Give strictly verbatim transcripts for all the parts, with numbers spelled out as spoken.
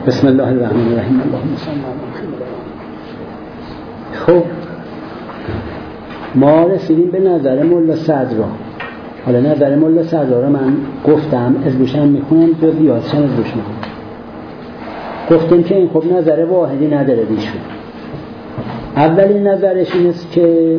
بسم الله الرحمن الرحیم. اللهم صل علی محمد. خب ما رسیدیم به نظر مولا صدرا. حالا نظر مولا صدرا رو من گفتم، از روشن میخونم جزئیاتش از روش میخونم. گفتیم که این خب نظر واحدی نداره دیشون. اولین نظرش این است که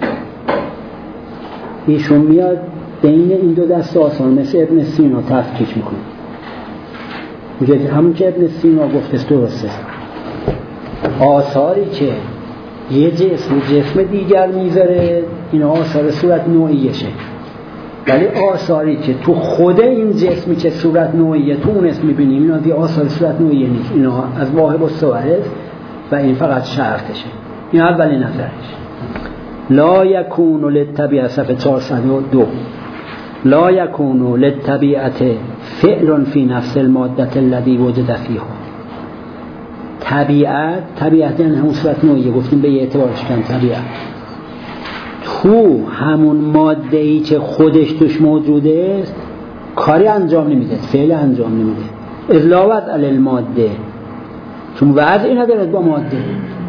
ایشون میاد بین این دو دست آثار مثل ابن سینا تفکیک میکنه. میگه همون که ابن سینا گفته درسته، آثاری که یه جسم جسم دیگر میذاره این آثار صورت نوعیشه، ولی آثاری که تو خود این جسمی که صورت نوعیه تو اون اسم میبینیم اینا دیگه آثار صورت نوعیه نیست، اینا از واهب و صورت و این فقط شرطشه. این اولین نظرش. لا یکون للطبیعه صفحه چهارصد و دو لا یکون للطبیعه فعل فی نفس الماده الذی وجد فیها. طبیعت طبیعت یعنی همون صورت نوعیه، گفتیم به یه اعتبارش کن طبیعت تو همون ماده ای که خودش توش موجوده است کاری انجام نمیده، فعل انجام نمیده. اضلاوت علی الماده، چون وضعی نداره با ماده،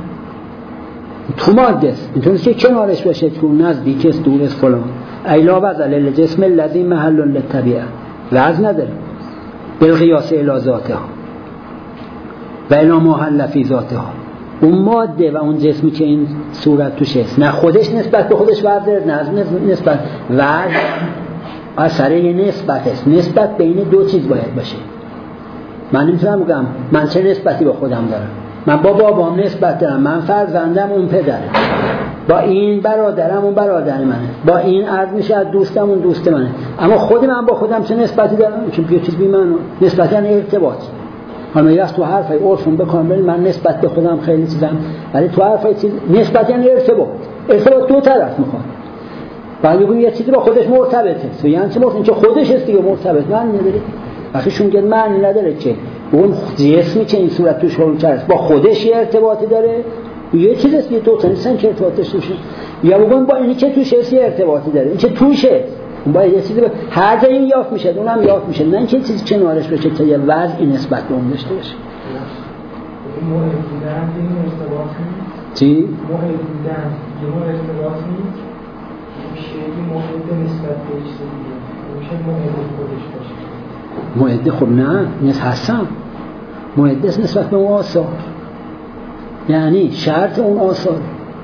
تو ماده است، اینطوری که کنارش باشه، تو نزدیک است، دور است، فلان. ایلاوت علی الجسم الذی محل للطبیعه، وضع نداره بالقیاس الی ذاتها و الی محل فی ذاتها. اون ماده و اون جسمی که این صورت توش است نه خودش نسبت به خودش وضع داره، نه نسبت وضع اثر یه نسبت است. نسبت بین دو چیز باید باشه. من نمیتونم بگم من چه نسبتی با خودم دارم، من با بابام نسبت دارم، من فرزندم اون پدره، با این برادرم اون برادر منه، با این عرض میشه از دوستم اون دوست منه، اما خود من با خودم چه نسبتی دارم؟ چون یه چیز بی من نسبت یعنی ارتباط. حالا یه از تو حرفای عرفون بکنم ببین من نسبت به خودم خیلی چیزم، ولی تو حرفای چیز نسبت یعنی ارتباط. ارتباط دو طرف میخواد. بعد میگم یه چیزی با خودش مرتبطه، تو یعنی چه مرتبط؟ چه خودش است دیگه مرتبط من نداره. وقتی شون میگه معنی نداره که اون جسمی که این صورت توش حل کرده با خودش یه ارتباطی داره، یه چیز است، یه دو تا نیستن که ارتباطش توشه، یا بگم با اینی که توش هست یه ارتباطی داره، این که توشه با یه چیزی به هر جا این یافت میشه اونم یافت میشه، نه اینکه چیزی کنارش باشه که یه وضعی نسبت به اون داشته باشه. محل بودن این ارتباط نیست. چی؟ محل بودن یه محل ارتباط نیست، میشه یه محل نسبت به چیز دیگه، میشه محل خودش باشه. محل خب نه نیست، هستم محل است نسبت به اون آثار، یعنی شرط اون آثار.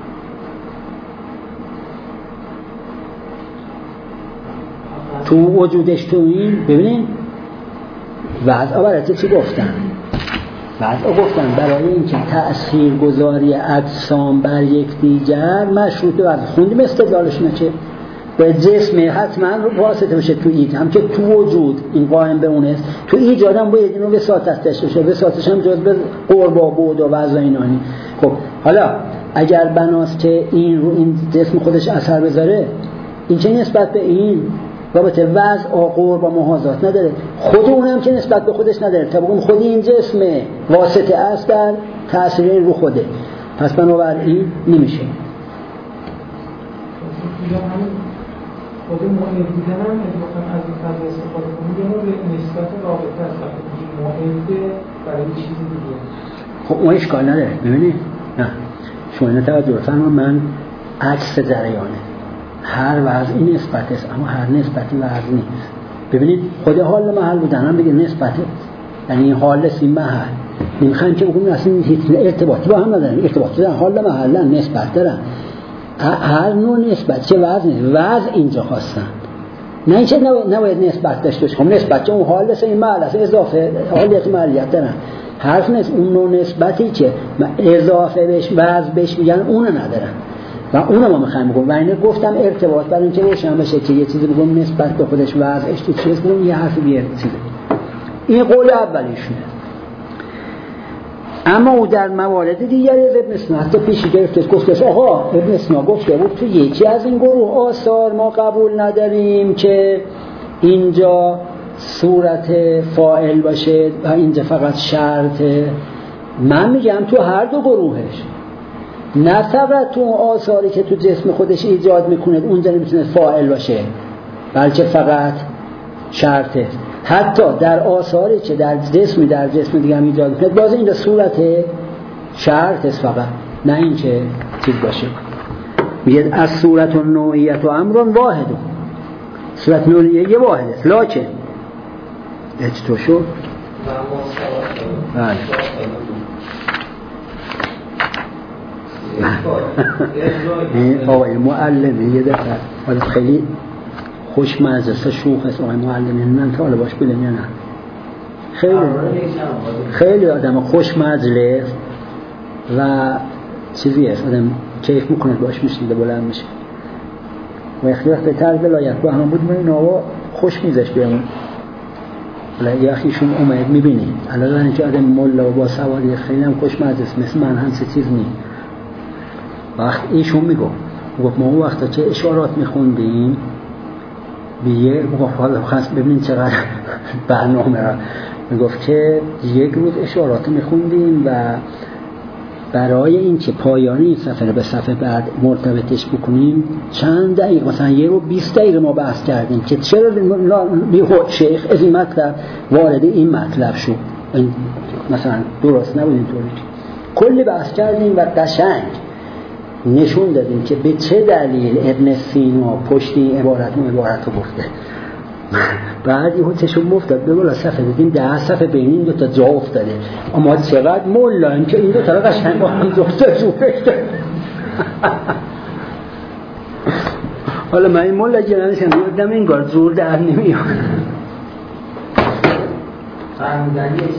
تو وجودش تو این ببینین وضع برای چی گفتن؟ وضع گفتن برای اینکه تأثیر گذاری اجسام بر یکدیگر مشروط وضع. خوندیم استدلالش نچه به جسم حتما واسطه بشه تو ایجاد، هم که تو وجود این قائم به اون است، تو ایجاد هم باید اینو وساطت داشته باشه، وساطتش هم جز به قرب و بعد و وضع اینانی. خب حالا اگر بناست که این رو این جسم خودش اثر بذاره، این چه نسبت به این رابطه وضع و قرب و محاذات نداره، خود اونم که نسبت به خودش نداره، طبعا اون خود این جسم واسطه است در تأثیر این رو خوده، پس بنابراین نمیشه. خود محل بودن هم اتفاقا از این فضا استفاده کنید یا به نسبت رابطه است، وقتی محل برای چیز دیگه خب اون اشکال نداره. ببینید نه شما اینو توجه فرمایید، من عکس جریانه، هر وضعی نسبت است اما هر نسبتی وضع نیست. ببینید خود حال محل بودن هم بگه نسبته، یعنی این حال است این محل، این خواهیم که بگویم اصلا هیچ ارتباطی با هم ندارن، ارتباطی دارن، حال محل نسبت دارن، هر نوع نسبت چه وضع نیست، وضع اینجا خواستن، نه اینکه نباید نسبت داشته باشه. خب نسبت چه اون حال است این محل است، اضافه حالیت محلیت دارن، حرف نیست اون نوع نسبتی که اضافه بهش وضع بهش میگن اونو ندارن و اونو ما میخوایم بگم. و اینه گفتم ارتباط برای اینکه روشن بشه که یه چیزی بگم نسبت به خودش وضعش تو چیز بگم یه حرفی بیاره چیزه. این قول اولیشونه. اما او در موارد دیگری از ابن سینا حتی پیشی گرفته گفتش آقا ابن سینا گفته بود تو یکی از این گروه آثار ما قبول نداریم که اینجا صورت فاعل باشه و اینجا فقط شرطه. من میگم تو هر دو گروهش، نه فقط تو آثاری که تو جسم خودش ایجاد میکنه اونجا نمیتونه فاعل باشه بلکه فقط شرطه، حتی در آثاری که در جسمی در جسم دیگه هم ایجاد میکنه باز این صورت شرط است فقط، نه این که چیز باشه. میگه از صورت و نوعیت و امرون واحد، صورت نوعیه یه واحد است لکن اچتو شد بله این آقای معلمه یه دفعه حالا خیلی خوشمزه است، شوخ است آقای معلمه، من تا حالا باش بلیم یا نه، خیلی خیلی آدم خوشمزه است و چیزی است آدم کیف میکنه باش میشنیده بلند میشه و اخی وقت تر ولایت با هم بود من این آقا خوش میزش بیامون ولی یه اخیشون اومد میبینی الان اینجا آدم مولا و با سواری خیلی هم خوشمزه است مثل من هم سه چیز نی. وقت ایشون میگو گفت ما اون وقتا چه اشارات میخوندیم بیه گفت حالا خواست ببینیم چقدر برنامه را میگفت که یک روز اشارات میخوندیم و برای این که پایانی این صفحه به صفحه بعد مرتبطش بکنیم چند دقیقه مثلا یه رو بیست دقیقه ما بحث کردیم که چرا شیخ از این مطلب وارد این مطلب شد، مثلا درست نبود اینطوری کلی بحث کردیم و قشنگ نشون دادیم که به چه دلیل ابن سینا پشتی عبارت و عبارت رو گفته. بعد یه چشم افتاد به بالا صفحه دیدیم ده صفحه بین این دو تا جا افتاده، اما چقدر مولان که این دو تا رو قشنگ با هم دوسته جوره. حالا من این مولا جنانشم بیادم این گار زور در نمیاد فرمودنی چیزی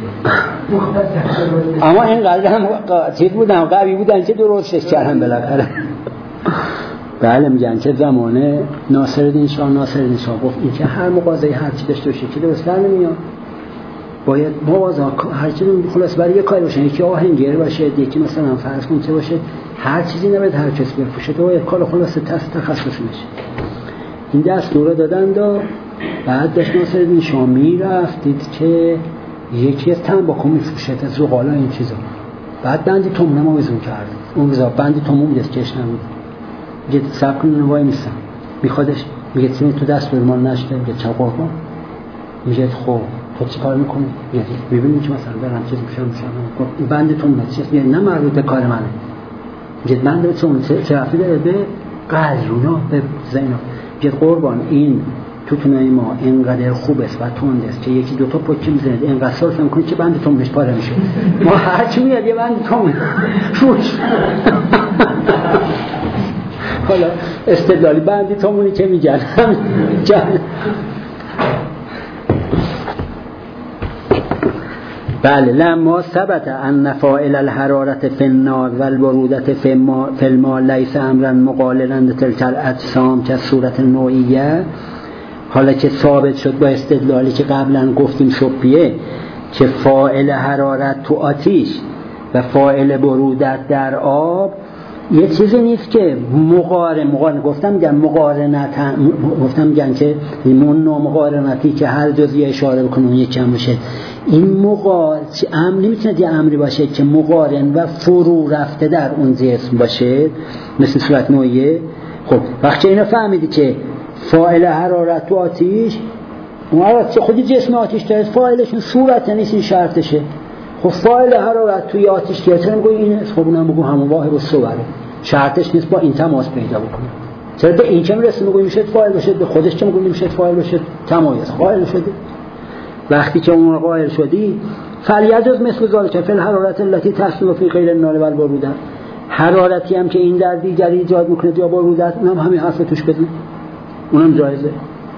اما این قدر هم چیز بودن قوی بودن که درستش کردن بالاخره. بله میگن که زمانه ناصرالدین شاه ناصرالدین شاه گفت این که هر مغازه هر چی داشته باشه که درست در نمیاد، باید مغازه هر چی خلاص برای یه کاری باشه، یکی آهنگر باشه، یکی مثلا فرض کن چه باشه، هر چیزی نباید هر کس بفروشه، تو باید کار خلاص تست تخصص بشه. این دستور دادن دا بعد داشت ناصرالدین شاه میرفت دید که یکی از تنباکو میفروشه تا زغالا این چیزا، بعد بندی تومونه ما وزون کرد اون روزا بندی تومون میدست کش نبود، میگه سب کنی نوای میستم میخوادش میگه تیمی تو دست برمان نشده، میگه چه قربان، میگه خب تو چی کار میکنی؟ میگه ببینیم که مثلا برم چیز میشم میشم این بندی تومونه چیز میگه نه مربوط به کار منه، میگه بندی تومونه چه رفتی داره به قلرونا به زینا، میگه قربان این تو تونای ما اینقدر خوب است و تند است که یکی دوتا پوچی میزند اینقدر صرف میکنی که بند تومنش پاره میشه، ما هرچی میاد یه بند تومن روش. حالا استدلالی بندی تومنی که میگن بله لما ثبت ان فاعل الحرارت فی النار و البرودت فی الماء لیس امرا مقاللا تلک الاجسام که صورت نوعیه. حالا که ثابت شد با استدلالی که قبلا گفتیم شبیه که فاعل حرارت تو آتیش و فاعل برودت در آب یه چیزی نیست که مقارن مقارن گفتم میگن مقارنت گفتم میگن که این نوع مقارنتی که هر جزئی اشاره بکنه اون یکی هم باشه، این مقارن امر نمیتونه یه امری باشه که مقارن و فرو رفته در اون جسم باشه مثل صورت نوعیه. خب وقتی اینو فهمیدی که فاعل حرارت و آتیش اون حرارت خودی جسم آتیش داره، فاعلشون صورت نیست این شرطشه. خب فاعل حرارت توی آتیش که چرا میگوی این است؟ خب اونم بگو همون واحد و صوره شرطش نیست با این تماس پیدا بکنه. چرا به این که میرسه میگوی میشه فاعل باشه، به خودش که میگوی میشه فاعل باشه تمایز قائل شدی. وقتی که اون قائل شدی فلیجوز مثل ذالک فی الحرارت التي تحصل فی غیر النار و البرودت، حرارتی هم که این در دیگری ایجاد میکنه یا برودت اونم همین حرف توش بدون اونم جایزه.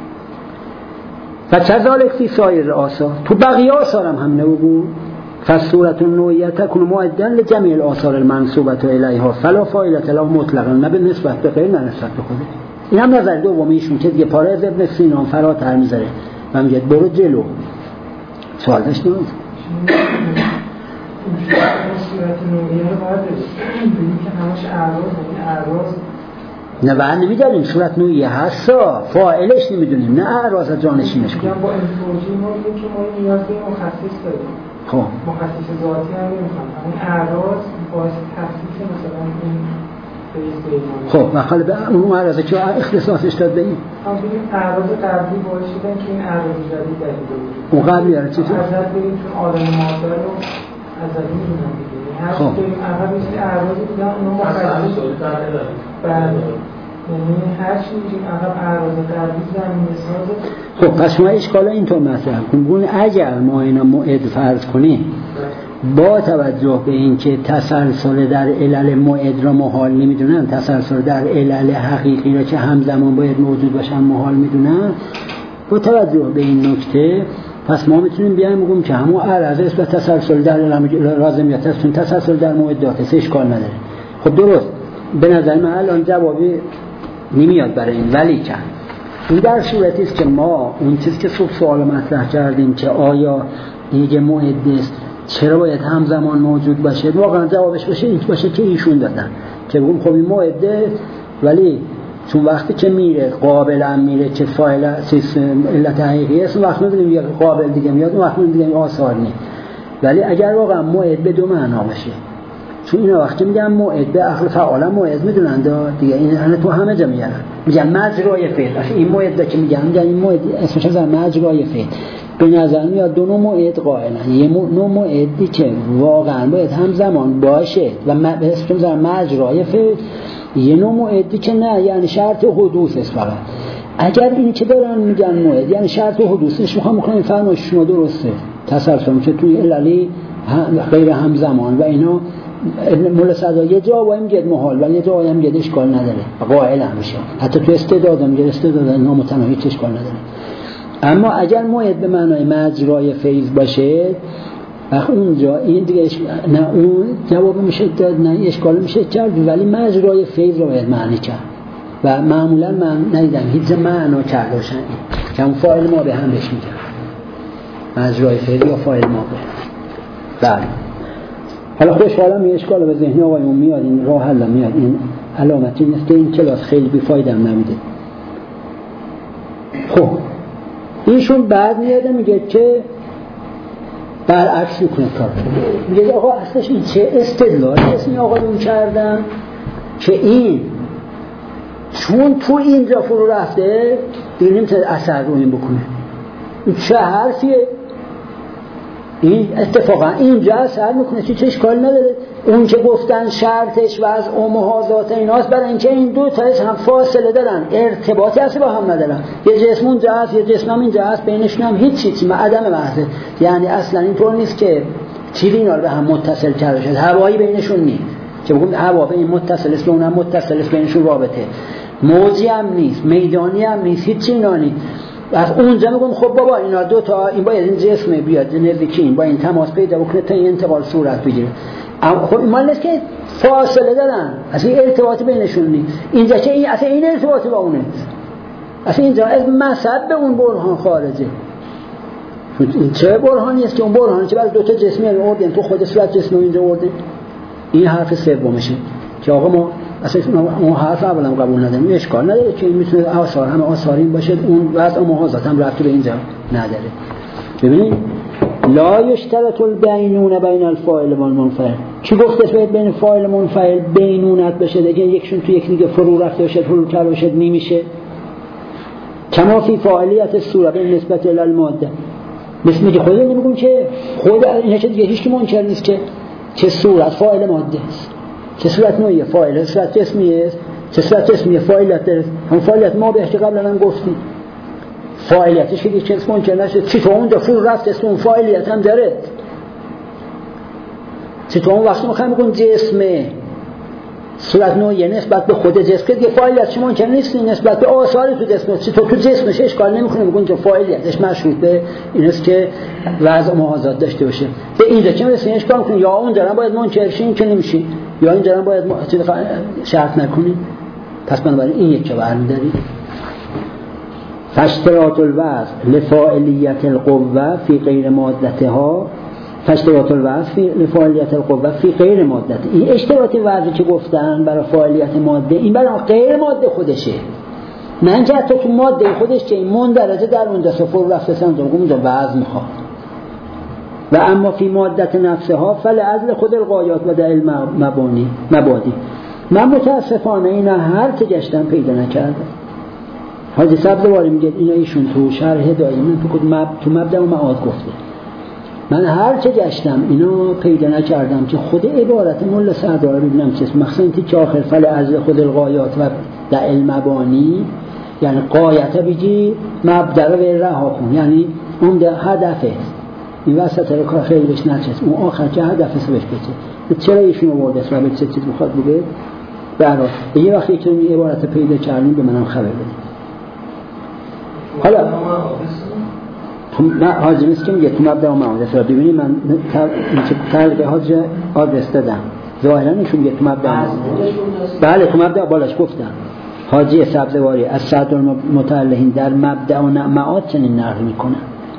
و کذالک فی سایر آثار، تو بقیه آثار هم همینه بگو فصورت النوعیه تکون معدن لجمیع الاثار المنسوبه الیها فلا فاعله له مطلقا، نه به نسبت به غیر نه نسبت به خود. این هم نظر دومیشون که دیگه پاره از ابن سینا فراتر میذاره و میگه برو جلو. سوال داشتیم؟ صورت نوعیه رو باید بگیم که همش اعراض این اعراض نه بعد نمیداریم صورت نوعیه هستا فاعلش نمیدونیم نه اعراض جانشینش کنیم. با این توجیه ما بگیم که ما نیاز به مخصص داریم. خب مخصص ذاتی هم نمیخوام، اون اعراض باعث تخصیص مثلا این خب مثلا به اون معرضه که اختصاصش داد به این هم بگیم اعراض قبلی باعث شدن که این اعراض جدید در اون قبلی یاره چی تو؟ ازت بریم چون آدم معاصر رو ازت میدونم دیگه هر چی بریم اول بیشتر اعراضی بودن اونو مخصوص بله یعنی هر چی میگیم اول اعراض قبلی زمینه سازه. خب پس شما اشکالا اینطور مطرح کنیم اگر ما اینا موعد فرض کنیم با توجه به اینکه تسلسل در علل موعد را محال نمیدونن، تسلسل در علل حقیقی را که همزمان باید موجود باشن محال میدونن، با توجه به این نکته پس ما میتونیم بیایم بگیم که همون عرض است و تسلسل در لازمیت است، چون تسلسل در موعد داخل اشکال نداره. خب درست به نظر من الان جوابی نمیاد برای این، ولی کن این در صورتی است که ما اون چیزی که صبح سوال مطرح کردیم که آیا دیگه موعد است چرا باید همزمان موجود باشه، واقعا جوابش باشه این باشه که ایشون دادن که بگم خب این موعده ولی چون وقتی که میره قابل هم میره که فاعل سیستم علت حقیقی است، وقتی میبینیم یک قابل دیگه میاد اون وقتی دیگه آثار نیست. ولی اگر واقعا موعد به دو معنا باشه، چون اینا وقتی میگن موعد به عقل فعالا موعد میدونن دیگه، این همه تو همه جا میارن میگن مجرای فعل، اصلا این موعد که میگن میگن این موعد اسمش از مجرای فعل. به نظر میاد دو نوع موعد قائلن، یه نوع موعدی که واقعا باید همزمان باشه و به اسم مجرای فعل، یه نوع موعدی که نه یعنی شرط حدوث است فقط. اگر این که دارن میگن موعد یعنی شرط حدوثش میخوام میکنم فرمایش شما درسته تسلسل که توی عللی غیر همزمان و اینا مول صدا یه جا و هم گید محال ولی یه جا هم گید اشکال نداره قائل هم میشه، حتی تو استعداد هم گید استعداد نامتناهی اشکال نداره. اما اگر موعد به معنای مجرای فیض باشه وقت اونجا این دیگه اش... نه اون جواب میشه داد نه اشکال میشه کرد، ولی مجرای فیض رو باید معنی کرد و معمولا من ندیدم هیچ معنا کرده باشن که اون فاعل ما به هم بهش میگن مجرای فیض یا فاعل ما به. بله حالا خوشحالم این اشکال به ذهن آقایون میاد، این راه حل میاد، این علامتی نیست که این کلاس خیلی بیفایده هم نمیده. خب ایشون بعد میاده میگه که برعکس میکنه کار، میگه آقا اصلش این چه استدلالی است این آقایون کردن که این چون تو اینجا فرو رفته دیگه نمیتونه اثر رو این بکنه، این چه حرفیه، این اتفاقا اینجا اثر میکنه چه اشکال نداره. اون که گفتن شرطش و از امهازات ایناست برای اینکه این دو تا هم فاصله دارن، ارتباطی اصلا با هم ندارن، یه جسم اونجا هست یه جسم هم اینجا هست، بینشون هم هیچ چیزی عدم محضه، یعنی اصلا اینطور نیست که چیزی اینا رو به هم متصل کرده شد، هوایی بینشون نیست که بگم هوا به این متصل است اونم متصل است بینشون رابطه، موجی هم نیست میدانی هم نیست هیچ چیزی نیست. از اونجا میگم خب بابا اینا دو تا این باید این جسم بیاد نزدیکی این با این تماس پیدا بکنه تا این انتقال صورت بگیره. خب این مال نیست که فاصله دارن، اصلا ارتباطی بینشون نیست. اینجا که این اصلا این ارتباطی با اونه، اصلا اینجا از مذهب به اون برهان خارجه. این چه برهانی است که اون برهانی که برای دو تا جسمی رو آوردن تو خود صورت جسم رو اینجا آورده. این حرف سومشه که آقا ما اصلا اون حرف اولا قبول نداریم، اشکال نداره که این میتونه آثار همه آثارین باشه، اون وضع محاذات هم رفتی به اینجا نداره. ببینید لا یشترط البینون بین الفاعل و المنفعل، چی گفتش باید بین فاعل و منفعل بینونت بشه دیگه یکشون تو یک دیگه فرو رفته باشه فرو کرده باشه نمیشه. کما فی فاعلیت الصوره به نسبت الی الماده، مثل میگه خود نمیگم که خود اینا که دیگه هیچ کی منکر نیست که چه صورت فاعل ماده است، چه صورت نوعی فاعل، صورت جسمی است، چه صورت جسمی فاعلیت داره، هم فاعلیت ما به قبلا هم گفتیم فاعلیتش که چه اسمون که نشه چی تو اونجا فرو رفت اسم اون فاعلیت هم داره، چی تو اون وقتی میخوایم بگیم جسم صورت نوعی نسبت به خود جسم که دیگه فاعلیت شما که نیست نسبت به آثار تو جسم، چی تو تو جسمش اشکال نمیکنه بگیم که فاعلیتش مشروط به این است که وضع محاذات داشته باشه. به اینجا چه مثلا اشکال کنه یا اون دارن باید منکر شین که نمیشه یا این دارن باید شرط نکنین. پس بنابراین این یک که برمی‌داری فاشتراط الوصف لفاعلیت القوه فی غیر مادتها، فاشتراط الوصف لفاعلیت القوه فی غیر مادت، این اشتراط وضعی که گفتن برای فاعلیت ماده این برای غیر ماده خودشه، نه اینکه حتی تو ماده خودش که این مندرجه در اونجا سفر رفته سمت اونجا وضع میخواد. و اما فی مادت نفسها فل ازل خود الغایات و دل مبانی مبادی، من متاسفانه اینا هر که گشتم پیدا نکردم. حاجی سبزواری میگه اینا ایشون تو شرح دائمی تو مب... تو مبدأ و معاد گفته. من هر چه گشتم اینو پیدا نکردم که خود عبارت مولا سردار ببینم چیست، مخصوصا این که آخر فل از خود الغایات و دع المبانی، یعنی قایت بگی مبدأ رو رها کن، یعنی اون هدفه. این وسط رو کار خیلی بهش نچست، اون آخر که هدفه سو بهش بچه. چرا ایشون آورده است و به چه چیز بخواد بگه؟ برای یه وقتی که این عبارت پیدا کردیم به منم خبر بدید. حالا نه حاجی نیست که میگه تو مبدأ و معاد را ببینید، من تر به حاجی آدرس دادم ظاهرا ایشون میگه تو مبدأ. بله تو مبدأ بالاش گفتم حاجی سبزواری از صدر المتعلقین در مبدأ و معاد چنین نقل میکنه.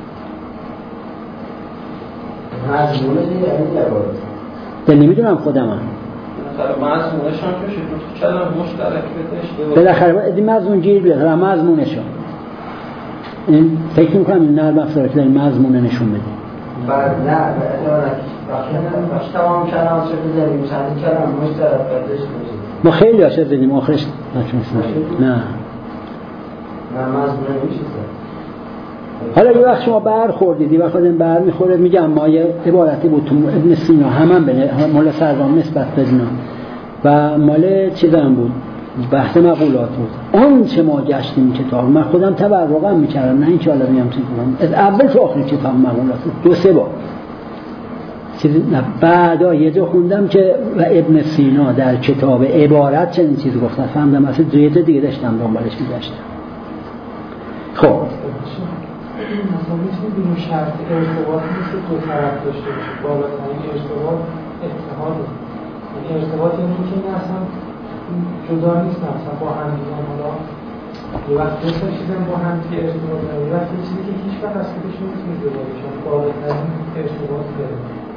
مضمونه دیگه یعنی نمیدونم خودم هم مضمونشان که شد تو کلام مشترک بهش بالاخره این مضمون گیر بیاره مضمونشان این فکر میکنم این نرم افزار که داری مضمونه نشون بده. بعد نه وقتی تمام کلام شد بزنیم چند کلام مشترک بهش باشید ما خیلی هاشت بدیم آخرش نچونست نه نه مضمونه میشه. حالا یه وقت شما بر خوردید یه وقت این بر میخوره میگم ما یه عبارتی بود تو ابن سینا همون به مولا سردام نسبت بدنا و مال چیزم بود بحث مقولات بود. اون چه ما گشتیم کتاب من خودم تبرقم میکردم، نه این که حالا میگم چیز بودم از اول تا آخر کتاب مقولات دو سه بار چیزی نه. بعدا یه جا خوندم که و ابن سینا در کتاب عبارت چنین چیزی گفتن، فهمیدم اصلا دویت دیگه داشتم دنبالش میگشتم. خب مثلا میتونی بینیم شرط ارتباط نیست دو طرف داشته باشه، بالاترین ارتباط اتحاده. یعنی ارتباط یعنی که این اصلا جدا نیست، مثلا با هم دیگه حالا یه وقت دو تا چیزم با هم دیگه ارتباط داره، یه وقت یه چیزی که هیچ وقت از خودش نمیتونه جدا بشه، بالاترین ارتباط داره.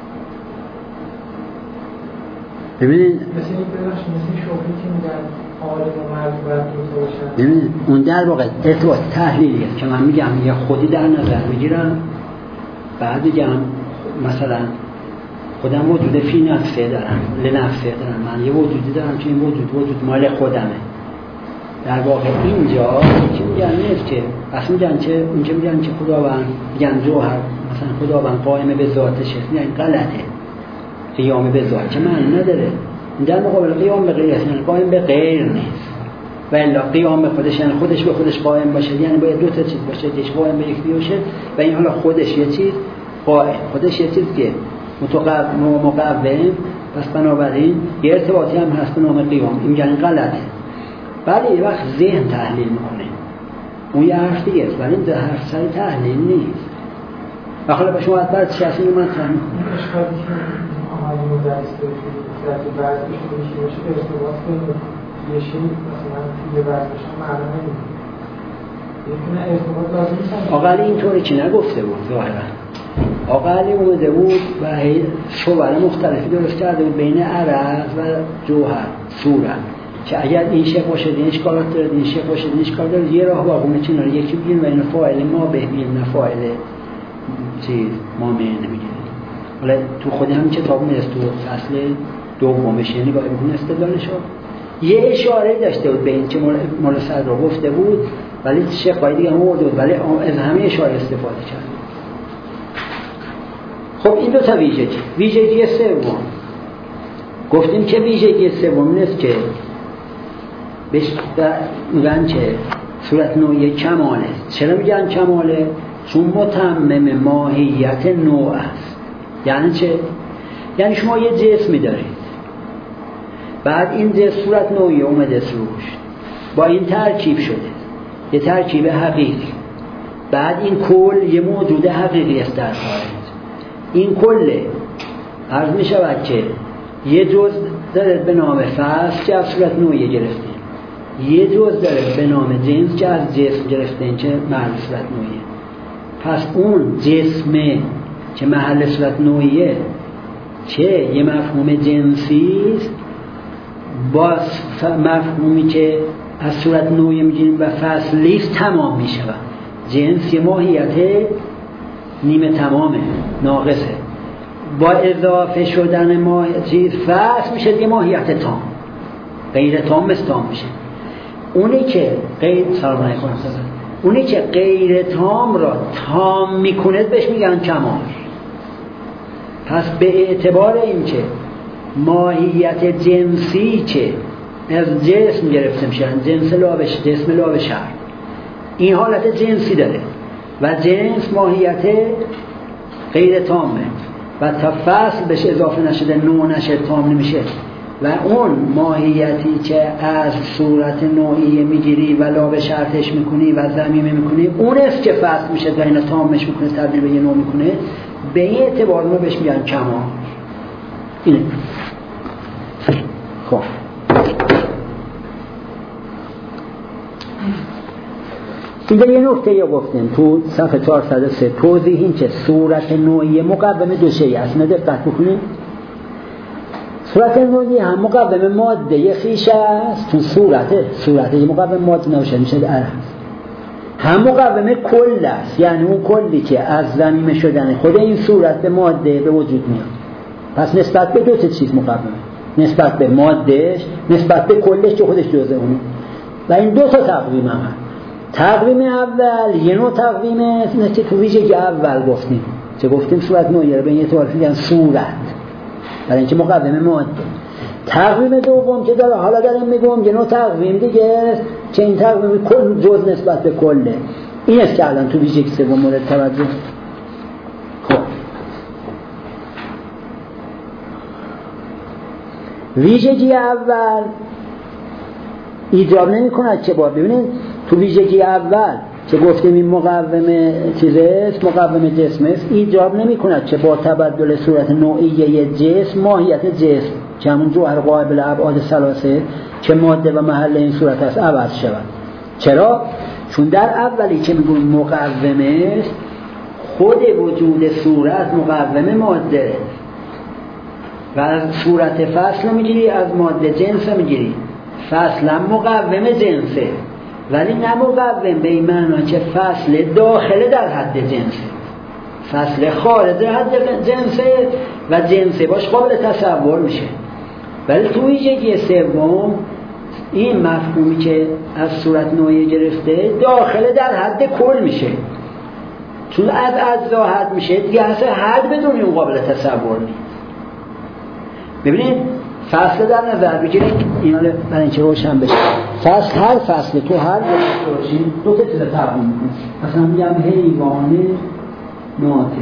ببینید مثل این ببخش مثل شغلی که میگن عالم و مرد باید دوتا باشن. ببینید اون در واقع ارتباط تحلیلیه که من میگم یه خودی در نظر بگیرم، بعد بگم مثلا خودم وجود فی نفسه دارم لنفسه دارم، من یه وجودی دارم که این وجود وجود مال خودمه. در واقع اینجا که میگن نیست که اصلا میگن که اونجا میگن که خداوند میگن جوهر مثلا خداوند قائم به ذاتشه، یعنی غلطه قیام به ذات که معنی نداره. در مقابل قیام به غیر یعنی قائم به غیر نیست، و الا قیام به خودش یعنی خودش به خودش قائم باشه، یعنی باید دو تا چیز باشه، یکیش قائم به یکی باشه و این حالا خودش یه چیز قائم، خودش یه چیز که متقوم و مقوم، پس بنابراین یه ارتباطی هم هست به نام قیام. این یعنی غلطه. بعد یه وقت ذهن تحلیل میکنه اون یه حرف دیگه است، ولی این حرف سر تحلیل نیست. و حالا به شما از بعد شخصی رو مطرح میکنه اشکالی که آمالی مدرس دارید که بعضش میشه باشه ارتباط کنید یه شیء مثلا توی ورزش هم معنا نمیده، یکونه ارتباط لازم نیست. آقا اینطوری که نگفته بود ظاهرا. آقا علی اومده بود و شوبر مختلفی درست کرده بود بین عرض و جوهر صورت، که اگر این شکل باشه این اشکالات داره، این شکل باشه این اشکال داره، یه راه باقونه چنان یکی بگیم و این فاعل ما بهمیم نه فاعل چیز ما معنی نمیگیره. حالا تو خود همین کتاب میرست تو فصل دومش یعنی نگاه بکنید استدلالشو یه اشاره داشته بود به این که مولا صدر گفته بود، ولی شقای دیگه هم آورده بود، ولی از همه اشاره استفاده کرد. خب این دو تا ویژگی. ویژگی سوم گفتیم که ویژگی سوم نیست که بهش میگن که صورت نوعی کماله. چرا میگن کماله؟ چون متمم ماهیت نوع است. یعنی چه؟ یعنی شما یه جسمی دارید، بعد این جسم صورت نوعی اومده روش با این ترکیب شده، یه ترکیب حقیقی، بعد این کل یه موجود حقیقی است در خارج. این کله عرض می شود که یه جز داره به نام فصل که از صورت نوعی گرفته، یه جز داره به نام جنس که از جسم گرفته، این که محل صورت نوعیه. پس اون جسمه که محل صورت نوعیه که یه مفهوم جنسی است با مفهومی که از صورت نوعی میگیریم و فصلیست تمام می شود. جنس یه ماهیت نیمه تمامه، ناقصه، با اضافه شدن ماهیت چیز فصل میشه یه ماهیت تام. غیر تام مثل تام میشه. اونی که غیر سلام علیکم اونی که غیر تام را تام میکنه بهش میگن کمال. پس به اعتبار اینکه ماهیت جنسی که از جسم گرفته میشن، جنس لابش جسم لابشر، این حالت جنسی داره و جنس ماهیت غیر تامه و تا فصل بهش اضافه نشده نوع نشه تام نمیشه و اون ماهیتی که از صورت نوعی میگیری و لابشرتش میکنی و ضمیمه میکنی اون است که فصل میشه و اینا تامش میکنه تبدیل به یه نوع میکنه. به این اعتبار ما بهش میگن کمال. اینه. خب اینجا یه نکته یا گفتیم تو صفحه چهارصد و سه توضیح این که صورت نوعی مقوم دو شیء است. دقت بکنید صورت نوعی هم مقوم ماده یه خیش است. تو صورته صورت یه مقوم ماده نباشه میشه عرض هم مقوم کل است، یعنی اون کلی که از ضمیم شدن خود این صورت به ماده به وجود میاد. پس نسبت به دو تا چیز مقومه، نسبت به مادهش، نسبت به کلش که خودش جزء اونه. و این دو تا تقویم هم هست. تقویم اول یه نوع تقویمه مثل تو ویژگی اول گفتیم چه گفتیم صورت نوعی رو به این اعتبار میگن صورت برای اینکه مقوم ماده. تقویم دوم که داره حالا دارم میگم یه نوع تقویم دیگه که این تقویم کل جز نسبت به کله. این است که الان تو ویژگی سوم مورد توجه. خب ویژگی اول ایجاب نمی کند که با ببینید تو ویژگی اول که گفتیم این مقوم چیزه مقوم جسم است ایجاب نمی کند که با تبدل صورت نوعی جسم ماهیت جسم که همون جوهر قابل ابعاد ثلاثه که ماده و محل این صورت است عوض شود. چرا؟ چون در اولی که میگون مقومه است خود وجود صورت مقوم ماده و از صورت فصل میگیری از ماده جنس میگیری. فصل مقوم جنسه ولی نه مقوم به این معنی که فصل داخل در حد جنسه، فصل خارج حد جنسه و جنسه باش قابل تصور میشه. ولی تو ویژگی سوم این مفهومی که از صورت نوعی گرفته داخل در حد کل میشه، چون از اجزا حد میشه دیگه اصلا حد بدون اون قابل تصور نیست. ببینید فصل در نظر بگیرید اینا برای اینکه روشن بشه. فصل هر فصل تو هر روشن دو تا چیز تقویم میکنه. مثلا میگم حیوان ناطق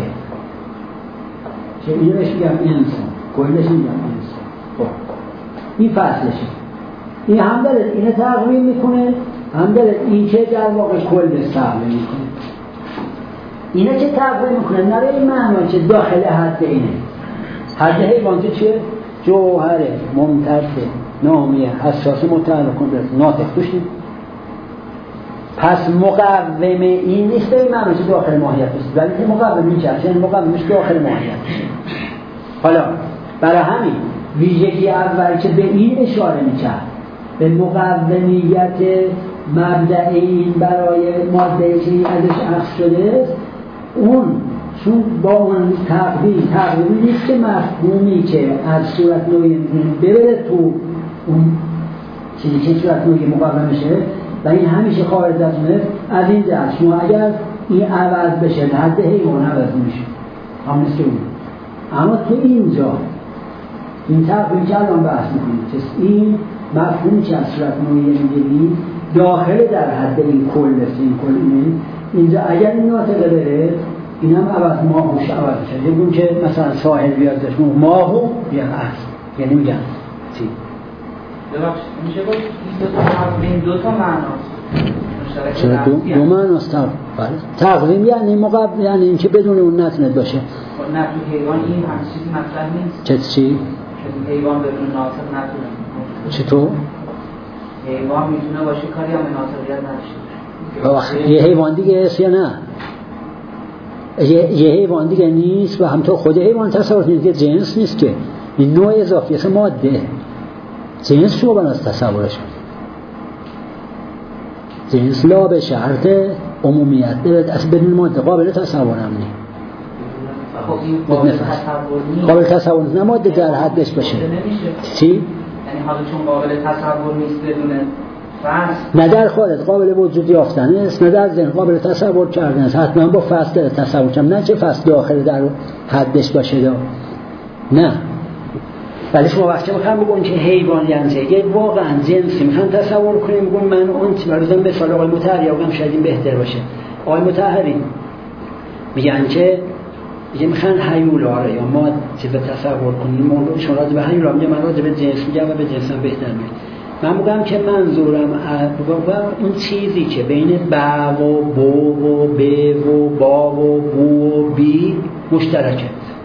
که اینو بهش میگم انسان، کلش میگم انسان. خب این فصلشه. این هم داره اینو تقویم میکنه، هم داره این که در واقع کل تقویم میکنه. اینه که تقویم میکنه نه به این معنی که داخل حد اینه. حد حیوان چیه؟ جوهر ممتد نامیه حساس متعلق کنده ناطق توش نیست. پس مقوم این نیست به این معنی که داخل ماهیت است، ولی که مقوم این چه یعنی مقومش داخل ماهیت. حالا برای همین ویژگی اول که به این اشاره میکرد به مقومیت مبدأ این برای ماده که ازش اخذ شده است، اون چون با اون تقویم تقویمی نیست که مفهومی که از صورت نوعی ببره تو اون چیزی که صورت نوعی مقوم میشه و این همیشه خارج از اونه. از این جهت شما اگر این عوض بشه حد حیوان عوض میشه هم مثل اون. اما تو اینجا این تقویم که الان بحث میکنید که این مفهومی که از صورت نوعی میگیرید داخل در حد این کل است. این کل اینه اینجا اگر این ناطقه بره این هم عوض ماهوش عوض میشه. یکون که مثلا ساحل بیاد داشت ماهو یا اصل یعنی میگن چی؟ ببخشید میشه گفت این دو تا معناست چرا دو, دو معناست بله. تقویم یعنی مقابل یعنی این که بدون اون نتونه باشه. نه تو حیوان این هم چیزی مطرح نیست. چه چی؟ که حیوان بدون ناطق نتونه. چطور؟ حیوان میتونه باشه کاری هم به ناطقیت نشه. یه حیوان دیگه است یا نه؟ یه, یه حیوان دیگه نیست و همطور خود حیوان تصور کنید که جنس نیست که این نوع اضافی است ماده. جنس شما بناست تصورش جنس لا به شرط عمومیت اصلا بدون ماده قابل تصور هم نیست. خب این قابل تصور نیست. قابل تصور نیست نه ماده در حدش باشه. چی؟ یعنی حالا چون قابل تصور نیست بدون فصل، نه در خارج قابل وجود یافتن است، نه در ذهن قابل تصور کردن است. حتما با فصل تصور کنم، نه چه فصل داخل در حدش باشه دا. نه، ولی شما وقتی میخوام بگون که حیوان یعنی یه واقعا جنسی میخوام تصور کنیم، بگون من اون برازم به سال آقای مطهری بگم شاید این بهتر باشه. آقای مطهری میگن که میگه میخوان هیولا رو یا ما چیز تصور کنیم، موضوع شما راجع به هیولا میگه، من راجع به جنس میگم و به جنس هم بهتر میگم. من میگم که منظورم اون چیزی که بین با و بو و ب و با و بو و بی مشترکه.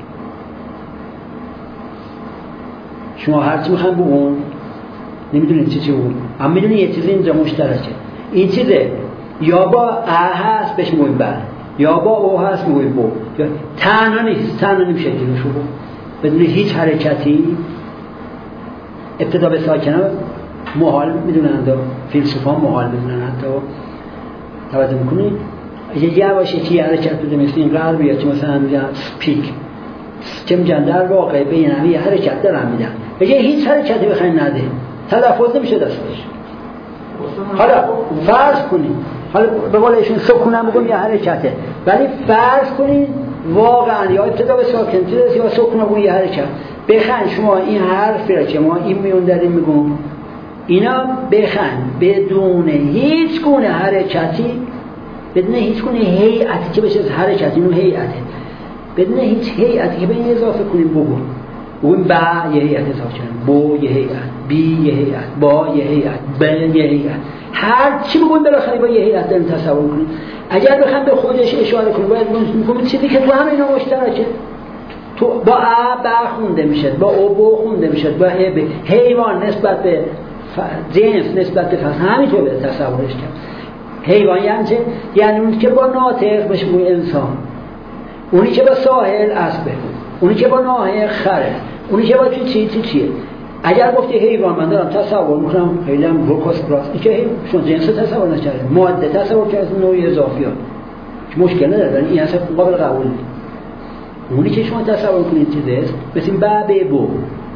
شما هر چی میخوان بگون نمیدونید چی چی بود، اما میدونید یه چیزی اینجا مشترکه. این چیزه یا با ا هست بهش میگویم بر، یا با او هست میگویم بو، یا تنها نیست، تنها نمیشه جلوش رو بدون هیچ حرکتی. ابتدا به ساکنه محال میدونند، فیلسوفان محال میدونن، حتی توجه میکنید یه یواش یکی حرکت بده مثل این قلب یا چه مثلا پیک که میگن در واقع به این یه حرکت دارن میدن، یه هیچ حرکتی بخواین نده تلفظ نمیشه دستش. حالا فرض کنید، حالا به قول ایشون سکونم بگم یه حرکته، ولی فرض کنید واقعا یا ابتدا به ساکن تیرس یا سکونم بگم یه حرکت. بخند شما این حرفی را که ما این میون داریم میگم اینا بخند بدون هیچ گونه حرکتی، بدون هیچ گونه هیئتی که بشه حرکتی، اینو هیئته، بدون هیچ هیئتی که به این اضافه کنیم بگو بگویم با یه هیئت اضافه کنیم، بو یه هیئت، بی یه هیئت، با یه هیئت، بن یه هیئت، هر چی بگویم بالاخره با یه هیئت داریم تصور کنیم. اگر بخوام به خودش اشاره کنیم باید بگیم چیزی که تو همه اینا مشترکه. تو با ا با خونده میشه، با او بو خونده میشه، با ه به حیوان نسبت به جنس نسبت به فصل همینطور به تصورش کرد. حیوان یعنی چه؟ یعنی اون که با ناطق بشه موی انسان، اونی که با ساحل اسبه، اونی که با ناطق خره، اونی که با چی چی چی چیه. اگر گفتی حیوان من دارم تصور میکنم خیلی هم روکاس براست، این که شما جنس تصور نکرده، ماده تصور کرده، نوعی اضافیات مشکل نداره، این اصلا قابل قبول نیست. اونی که شما تصور کنید چیزست مثل با به بو،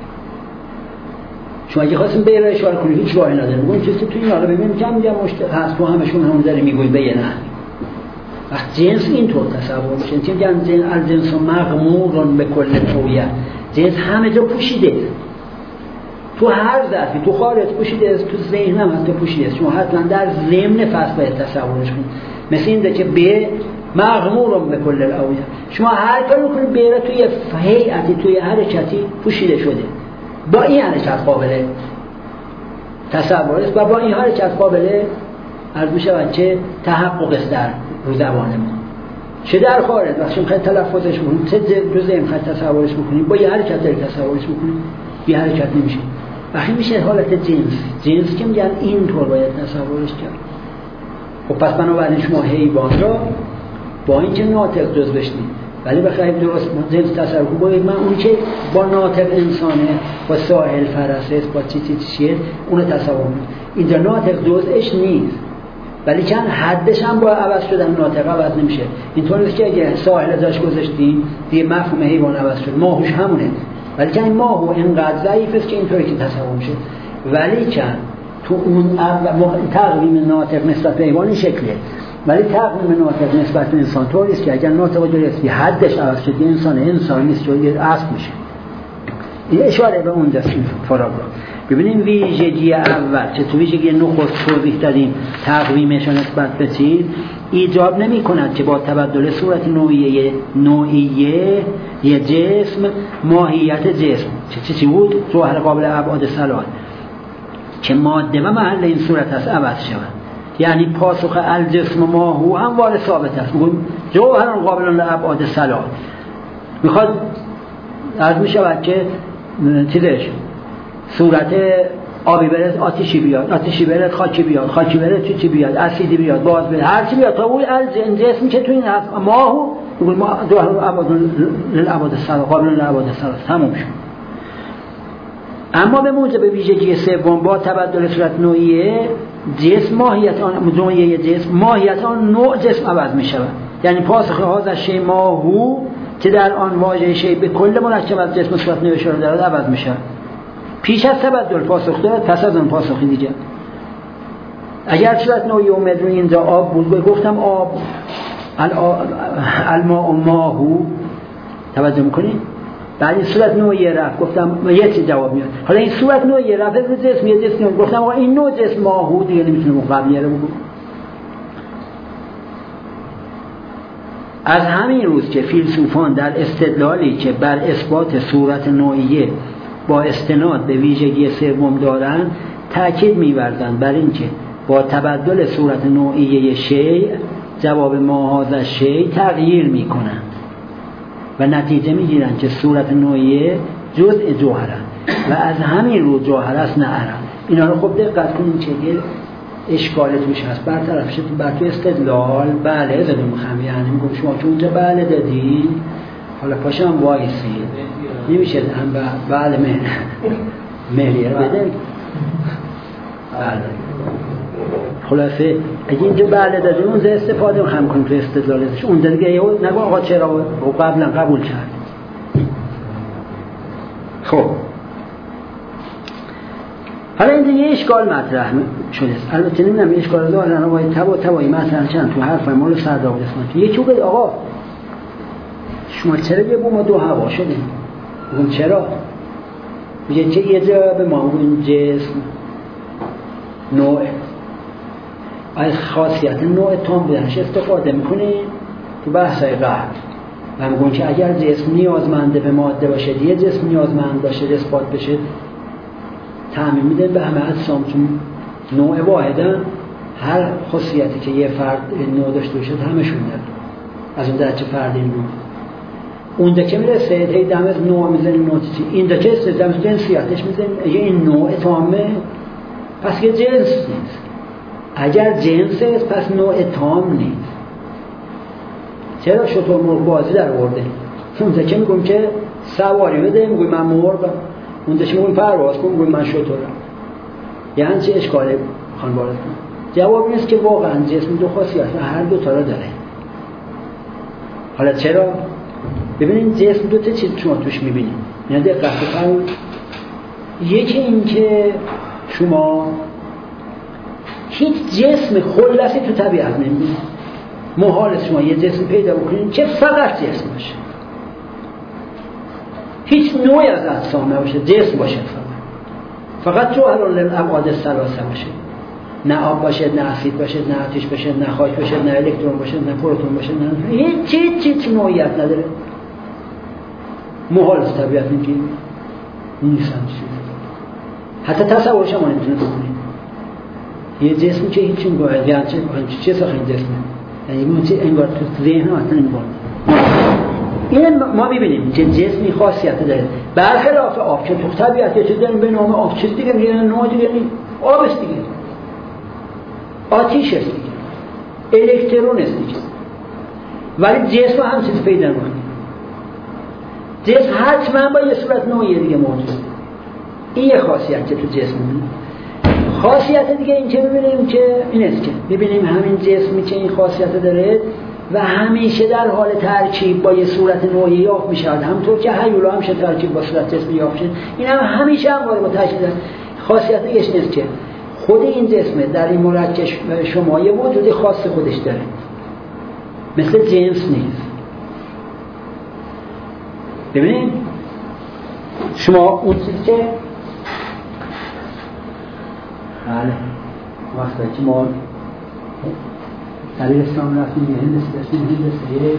شما اگه خواستیم به را اشاره کنید هیچ راهی نداره، میگم چیزی تو این حالا ببینیم که میگم مشت هست، تو همشون همون داره میگوید به نه. وقت جنس اینطور تصور میشه، چون میگن جنس الجنس مغمور به کل تویه، جنس همه جا پوشیده، تو هر ظرفی، تو خارج پوشیده است، تو ذهن هم حتی پوشیده است. شما حتما در ضمن فصل باید تصورش کنید، مثل اینه که به مغمور به کل الاویه، شما هر کاری میکنید بیره توی هیئتی، توی حرکتی پوشیده شده، با این حرکت قابله تصور است و با این حرکت قابله عرض می شود که تحقق است در رو زبان ما، چه در خارج وقتی میخواید تلفظش کنید، چه جزء میخواید تصورش بکنید، با یه حرکت دارید تصورش بکنید، یه حرکت نمیشه. وقتی میشه حالت جنس، جنس که میگن اینطور باید تصورش کرد. خب پس بنابراین شما حیوان را با اینکه ناطق جز بشنید ولی بخواهید درست جنس تصور کنید، من اون که با ناطق انسانه، با ساحل فرسه، با چی چی چیه اون تصور کنید. اینجا ناطق جزش نیست، ولی چند حدش هم با عوض شدن ناطق عوض نمیشه. اینطور نیست که اگه ساحل ازش گذاشتیم دیگه مفهوم حیوان عوض شد، ماهوش همونه، ولی چند ماهو اینقدر ضعیف است که اینطوری که تصور میشه. ولی چند تو اون تقویم ناطق نسبت به حیوان شکلیه، ولی تقویم ناطق نسبت به انسان طوری است که اگر ناطق درستی حدش عوض شد انسان انسان نیست، چون اسب میشه. این اشاره به اون دست این پاراگراف. ببینیم ویژگی اول که تو ویژگی نخست توضیح دادیم تقویمش نسبت به چیز ایجاب نمی کند که با تبدل صورت نوعیه نوعیه یه جسم ماهیت جسم چه چی بود ظاهر قابل ابعاد ثلاث که ماده و محل این صورت هست عوض شود. یعنی پاسخ الجسم ماهو همواره ثابت است، جوهر قابل لابعاد ثلاث. میخواد عرض می شود که چیزش صورت آبی برد آتیشی بیاد، آتیشی برد خاکی بیاد، خاکی برد چی چی بیاد، اسیدی بیاد، باز بیاد، هر چی بیاد تا اون جسمی که تو این هست ماهو ما جوهر لابعاد ثلاث قابل لابعاد ثلاث تموم شد. اما به موجب ویژگی سوم با تبدل صورت نوعیه جسم ماهیت آن نوعیه جسم ماهیت آن نوع جسم عوض می شود. یعنی پاسخ هذا شی ماهو که در آن واژه شی به کل مرکب از جسم صورت نوعیه اشاره دارد عوض می شود. پیش از تبدل پاسخ داد، پس از آن پاسخی دیگه. اگر صورت نوعی اومد رو اینجا آب بود، گفتم آب الماء ماهو، توجه میکنید؟ بعد این صورت نوعی رفت، گفتم یه چیز جواب میاد. حالا این صورت نوعی رفت رو جسم یه جسم، گفتم آقا این نوع جسم ماهو دیگه نمیتونه مقابلیه رو بگو. از همین روز که فیلسوفان در استدلالی که بر اثبات صورت نوعیه با استناد به ویژگی سوم دارند تأکید می‌ورزند بر اینکه با تبدل صورت نوعیه شیء جواب ما هذا شیء تغییر می‌کنند و نتیجه می‌گیرند که صورت نوعیه جزء جوهر است و از همین رو جوهر است نه عرض. اینا رو خب دقت کنید که اشکال توش هست. برطرف شد بر تو استدلال بله زدم خمی، یعنی میگم شما که اونجا بله دادی، حالا پاشم وایسی نمیشه هم بله مهر مهریه رو بده بله. خلاصه اگه اینجا بله دادی اونجا استفاده هم کنیم تو استدلالش، اونجا دیگه نگو آقا چرا قبلا قبول کرد. خب حالا اینجا یه اشکال مطرح شده است. البته نمیدونم این اشکال رو الان آقای تبا تبایی مطرح چند تو حرف مال سرداب اسمت یکی بگه آقا شما چرا یه بوم دو هوا شدیم؟ بگم چرا؟ میگه چه یه جا به ما اون جسم نوع از خاصیت نوع تام بودنش استفاده میکنه تو بحثای قبل و میگن که اگر جسم نیازمنده به ماده باشه، یه جسم نیازمند باشه اثبات بشه، تعمیم میده به همه اجسام چون نوع واحدن، هر خاصیتی که یه فرد نوع داشته باشه همشون داره از اون درجه فردی نوع. اون دکه میرسه تی دم از نوع میزنیم نوع چی، این دکه است دم از جنسیتش میزنیم اگه این نوع تامه پس یه جنس نیست، اگر جنس است پس نوع تام نیست. چرا شطور مرغ بازی در ورده اون دکه میگم که سواری بده میگوی من مرغ، اون دکه میگم پرواز کن میگوی من شطورم. یعنی چه اشکالی خان وارد کنم؟ جواب این است که واقعا جسم دو خاصیت و هر دو تا را داره. حالا چرا؟ ببینید جسم دو تا چیز شما توش میبینید، یعنی دقت کنید. یکی این که شما هیچ جسم خلاصی تو طبیعت نمیبینید. محال شما یه جسم پیدا بکنید که فقط جسم باشه، هیچ نوعی از اجسام نباشه، جسم باشه، فقط فقط جوهر الابعاد الثلاثه باشه، نه آب باشه، نه اسید باشه، نه آتش باشه، نه خاک باشه، نه الکترون باشه، نه پروتون باشه، نه هیچ هیچ هیچ نوعیت نداره. محال است طبیعت میگه نیست چیز، حتی تصورش هم نمیتونه بکنید. یه جسمی که هیچ چیز باید یعنی چه ساخت این جسمه، یعنی اون چه انگار تو ذهن اصلا نمی‌بونه. این ما می‌بینیم که جسمی خاصیت داره برخلاف آب که تو طبیعت یه چیزی به نام آب چیز دیگه میگن، نوع دیگه نیست، آب است دیگه، آتش است دیگه، الکترون است دیگه. ولی جسم هم چیز پیدا می‌کنه. جسم حتما با یه صورت نوعی دیگه موجوده. این یه خاصیت که تو جسم می‌بینیم. خاصیت دیگه این که ببینیم که این است که ببینیم همین جسمی که این خاصیت داره و همیشه در حال ترکیب با یه صورت نوعی یافت میشه، همونطور که هیولا همیشه ترکیب با صورت جسمی یافت میشه، این هم همیشه همواره با ترکیب داره. خاصیت دیگه است که خود این جسم در این مرکب شما یه وجود خاص خودش داره، مثل جنس نیست. ببینید شما اون چیزی که بله وقتی که ما در اسلام رفتیم یه هندسه داشتیم، هندسه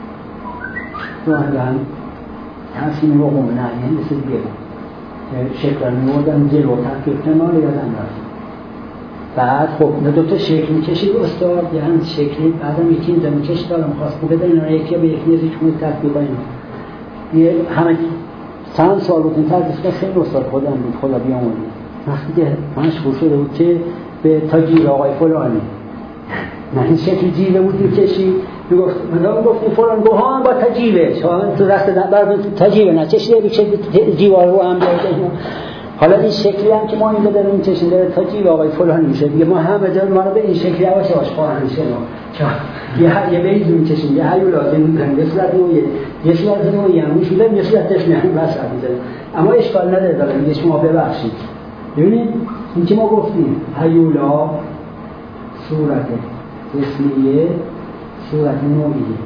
راهدن تحسین رو قومه، نه هندسه دیگه بود، شکل میوردن جلو تحقیق کنال یادن رفتیم. بعد خب دو تا شکل میکشید استاد، یعنی شکلی بعدم یکی اینجا میکشید دارم خواست بگه اینا یکی به یکی از ایچ کنید تطبیق اینا یه همه چند سال بود این تدریس که خیلی استاد خودم بود، خدا بیامونید وقتی که مشهور شده بود که به تا جیوه آقای فلانی، نه این شکل جیوه بود میکشید میگفت من گفتیم فلان گوهان با تجیوه شما تو دست برای تجیوه نه چشیده بکشید جیوه رو هم دارید حالا این شکلی هم که ما اینجا داریم این چشم داره تا جیب آقای فلان میشه دیگه، ما همه جا ما رو به این شکلی هواش هواش خواهن میشه یه یه بیزی میکشیم، یه هیو لازم میکنیم، یه صورت نویه یه صورت نویه همون شده یه صورت دشنه همین بسر میزنیم، اما اشکال نداره دارم میگه شما ببخشید. ببینید این که ما گفتیم هیولا صورت جسمیه صورت نوعیه.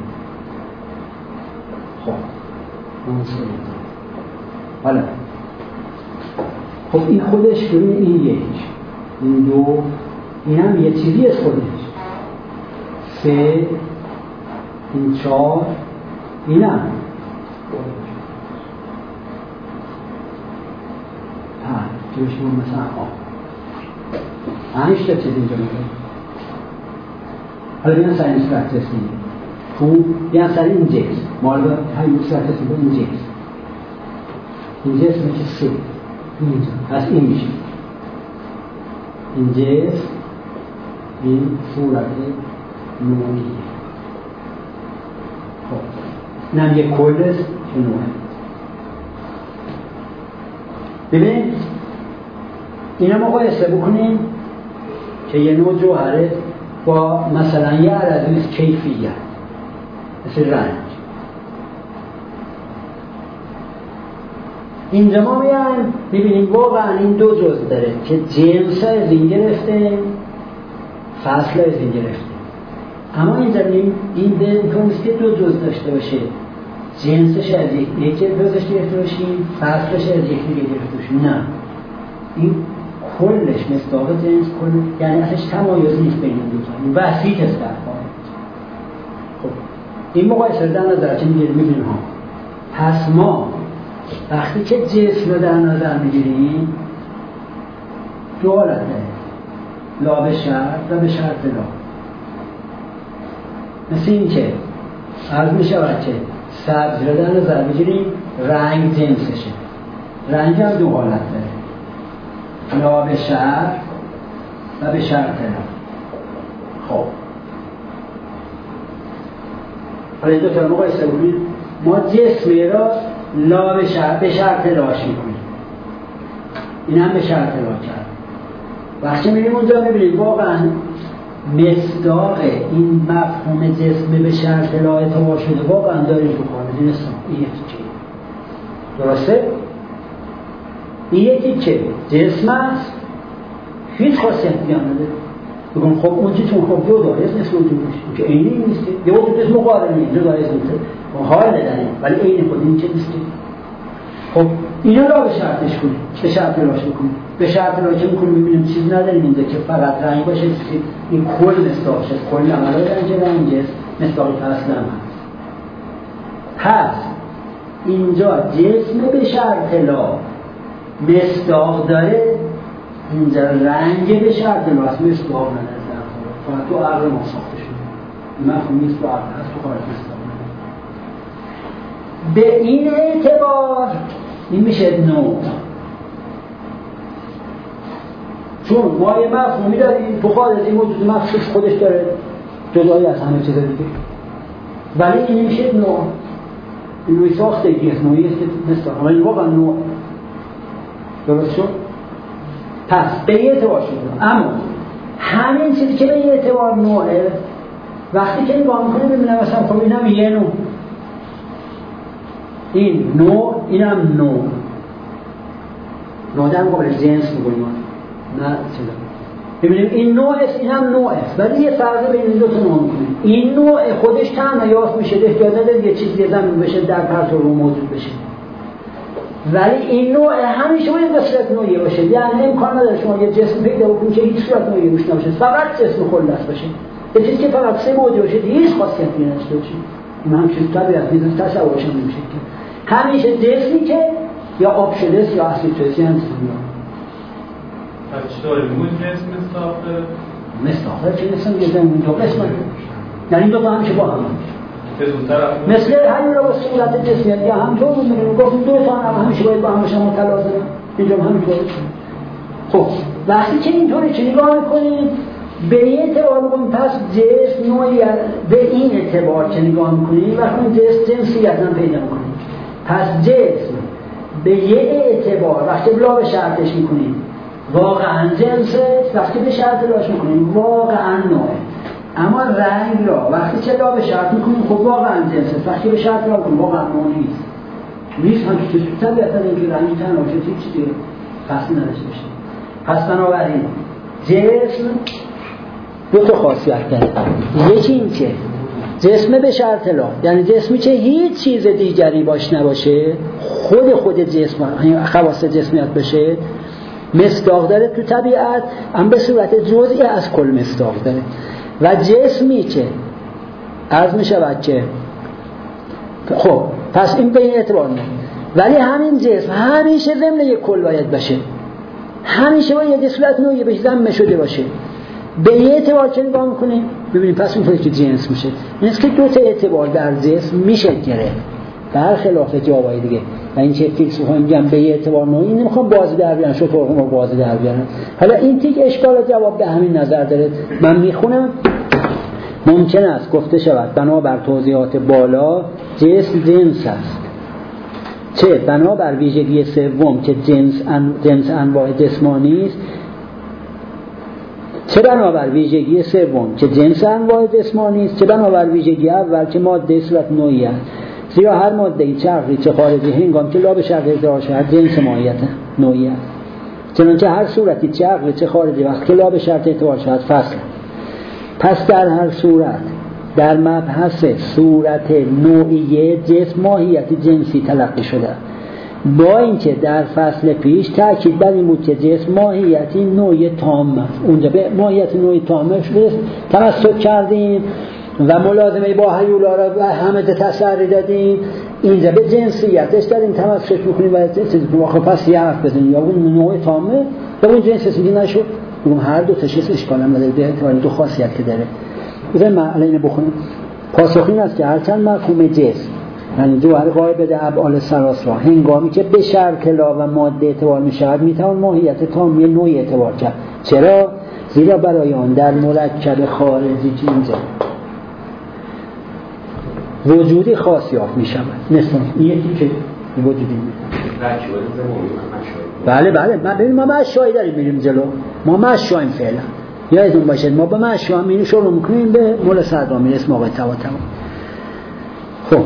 خب اون صورت حالا خب این خودش ببین این یک این دو این هم یه چیزی از خودش، سه این چهار این هم پنج جوشون مثلا آه پنج تا چیز اینجا میگه. حالا بیان سر این صورت رسیدیم خوب بیان سر این جنس مال های صورت رسیدیم این جنس این جنس میشه سه اینجا پس این میشه این جنس این صورت نوعیه. خب اینم یک کل است که نوعه. ببین اینا مقایسه بکنیم که یه نوع جوهره با مثلا یه عرضی کیفیت مثل رنج. اینجا ما میان میبینیم واقعا این دو جزء داره که جنس از این گرفته فصل از این گرفته، اما اینجا این دنتونست که دو جزء داشته باشه، جنسش از یک یک جزش گرفته باشیم فصلش از یک دیگه گرفته باشیم. نه این کلش مصداق جنس کل یعنی اصلش تمایز نیست بین این دوتا، این وسیط است در واقع. خب این مقایسه در نظر چه میگیریم میبینیم ها پس ما وقتی که جسم رو در نظر میگیریم دو حالت داره، لا به شرط و به شرط لا. مثل این که عرض می شود که سبز رو در نظر بگیریم رنگ جنسشه، رنگ هم دو حالت داره، لا به شرط و به شرط لا. خب حالا دو تا مقایسه بکنیم، ما جسمی را لا به شرط به شرط لاش میکنیم، این هم به شرط لا کرد. وقتی میریم اونجا میبینیم واقعا مصداق این مفهوم جسم به شرط لا اعتبار شده واقعا داریم تو کار دینستان. این یکی چه درسته؟ این یکی چه جسم است هیچ خاصیت دیگه نداره. بگم خب اون چی چون خب دو داره اسم اسم اونجا میشه که اینی نیست یه وقت اسم مقارنی دو داره اسم حال نداره ولی این خود این چه نیست. خب اینا را به شرطش کنیم، به شرط راش بکنیم، به شرط راش میکنیم میبینیم چیز نداریم اینجا که فقط رنگ باشه، این کل مصداقش است، کل عملای رنگ رنگ است، مصداقی فصل هم هست. پس اینجا جسم به شرط لا مصداق داره، اینجا رنگ به شرط لا است، مصداق نداره. فقط تو عقل ما ساخته شده مفهوم نیست، تو عقل هست، تو خارج مصداق نداره. به این اعتبار این میشه نوع، چون ما یه مفهومی داریم تو خارج این موجود مخصوص خودش داره جدایی از همه چیز دیگه، ولی این میشه نوع. این نوعی ساختگی است، نوعی است که مصداق، ولی واقعا نوع. درست شد؟ پس به این اعتبار شد. اما همین چیزی که به این اعتبار نوعه وقتی که نگاه میکنه ببینم مثلا خب این هم یه نوع، این نوع این هم نوع، نوع در مقابل جنس میگویم نه چیزا. ببینیم این نوع است این هم نوع است، ولی یه فرق بین این دو تا نوع میکنیم. این نوع خودش تنها یافت میشه، احتیاج نداره یه چیزی زمین بشه در پرتو رو موجود بشه، ولی این نوع همیشه باید به صورت نوعی باشه. یعنی امکان نداره شما یه جسم پیدا بکنید که هیچ صورت نوعی روش نباشه، فقط جسم خالص باشه، یه چیزی که فقط سه موجود باشه هیچ خاصیتی نداشته باشه. این هم چیز طبیعت نیست، تصورش نمیشه که همیشه جسمی که یا آب شده است یا اسید شده است. یعنی پس چطوری بود جسم مصداق داره؟ مصداق داره چه نسیم یه زمین دو قسمت، یعنی دو تا همیشه با هم مثل همین رو با صورت جسمیت یا همطور بود میگیم گفتیم دو تا هم همیشه باید با هم باشن متلازمه، اینجا هم همینطور. خب وقتی که اینطوری چه نگاه میکنیم به این اعتبار میکنیم پس جسم نوعی به این اعتبار که نگاه میکنیم وقتی جسم جنسیت هم پیدا میکنیم، پس جسم به یه اعتبار وقتی لا به شرطش میکنیم واقعا جنسه، وقتی به شرط لاش میکنیم واقعا نوعه. اما رنگ را وقتی که لا به شرط میکنیم خب واقعا جنسه، وقتی به شرط لا میکنیم واقعا نوع نیست. نیست هم که تو طبیعتا اینکه رنگی تنها شد هیچ چیزی فصلی نداشته باشه. پس بنابراین جسم دو تا خاصیت داره. یکی این که جسم به شرط لا، یعنی جسمی که هیچ چیز دیگری باش نباشه، خود خود جسم خواص جسمیت بشه، مصداق داره تو طبیعت، هم به صورت جزئی از کل مصداق داره. و جسمی که عرض می شود که خب پس این به این اعتبار نه، ولی همین جسم همیشه ضمن یک کل باید باشه، همیشه باید یه صورت نوعی بهش ضم شده باشه. به یه اعتبار چه نگاه میکنیم؟ ببینیم پس اون که جنس میشه. این است که دو تا اعتبار در جسم میشه گرفت برخلاف جاوای دیگه. و این چه فیلسوفا میگن به یه اعتبار نوعی نمیخوام بازی در بیارن، شو تو ما بازی در بیارن. حالا این تیک اشکال جواب به همین نظر داره. من میخونم ممکن است گفته شود بنابر توضیحات بالا جسم جنس است، چه بنابر ویژگی سوم که جنس ان... جنس انواع جسمانی است، چه بنابر ویژگی سوم که جنس انواع جسمانی است، چه بنابر ویژگی اول که ماده صورت نوعی است. زیرا هر ماده چرخی چه خارجی هنگام که لا به شرط ادعا شود جنس ماهیت نوعی است، چنانچه هر صورتی چرخی چه خارجی وقت که لا به شرط ادعا شود فصل. پس در هر صورت در مبحث صورت نوعی جسم ماهیت جنسی تلقی شده، با اینکه در فصل پیش تأکید بر این بود که جسم ماهیتی نوعی تام است. اونجا به ماهیت نوعی تامش تمسک کردیم و ملازمه با هیولا را همه تسری دادیم، اینجا به جنسیتش داریم تمسک میکنیم و چیزی که واقعا پس یه حرف بزنیم یا اون نوع تامه یا اون جنس سیدی نشد. اون هر دو تشخیص اشکال هم نداره، به اعتبار دو خاصیت که داره. بذاریم من اینو بخونم. پاسخ این است که هرچند مفهوم جسم یعنی جوهر غایب ابعال سراس را هنگامی که به شرط لا و ماده اعتبار می شود می توان ماهیت تامی نوعی اعتبار کرد. چرا؟ زیرا برای آن در مرکب خارجی که اینجا وجودی خاص یافت می شود. مثلا یکی که وجودی می بله بله من ببین ما مشایی داریم میریم جلو، ما مشاییم فعلا یادتون باشد ما به مشا میریم شروع میکنیم به مولا صدرا میرسیم آقای توا توا. خب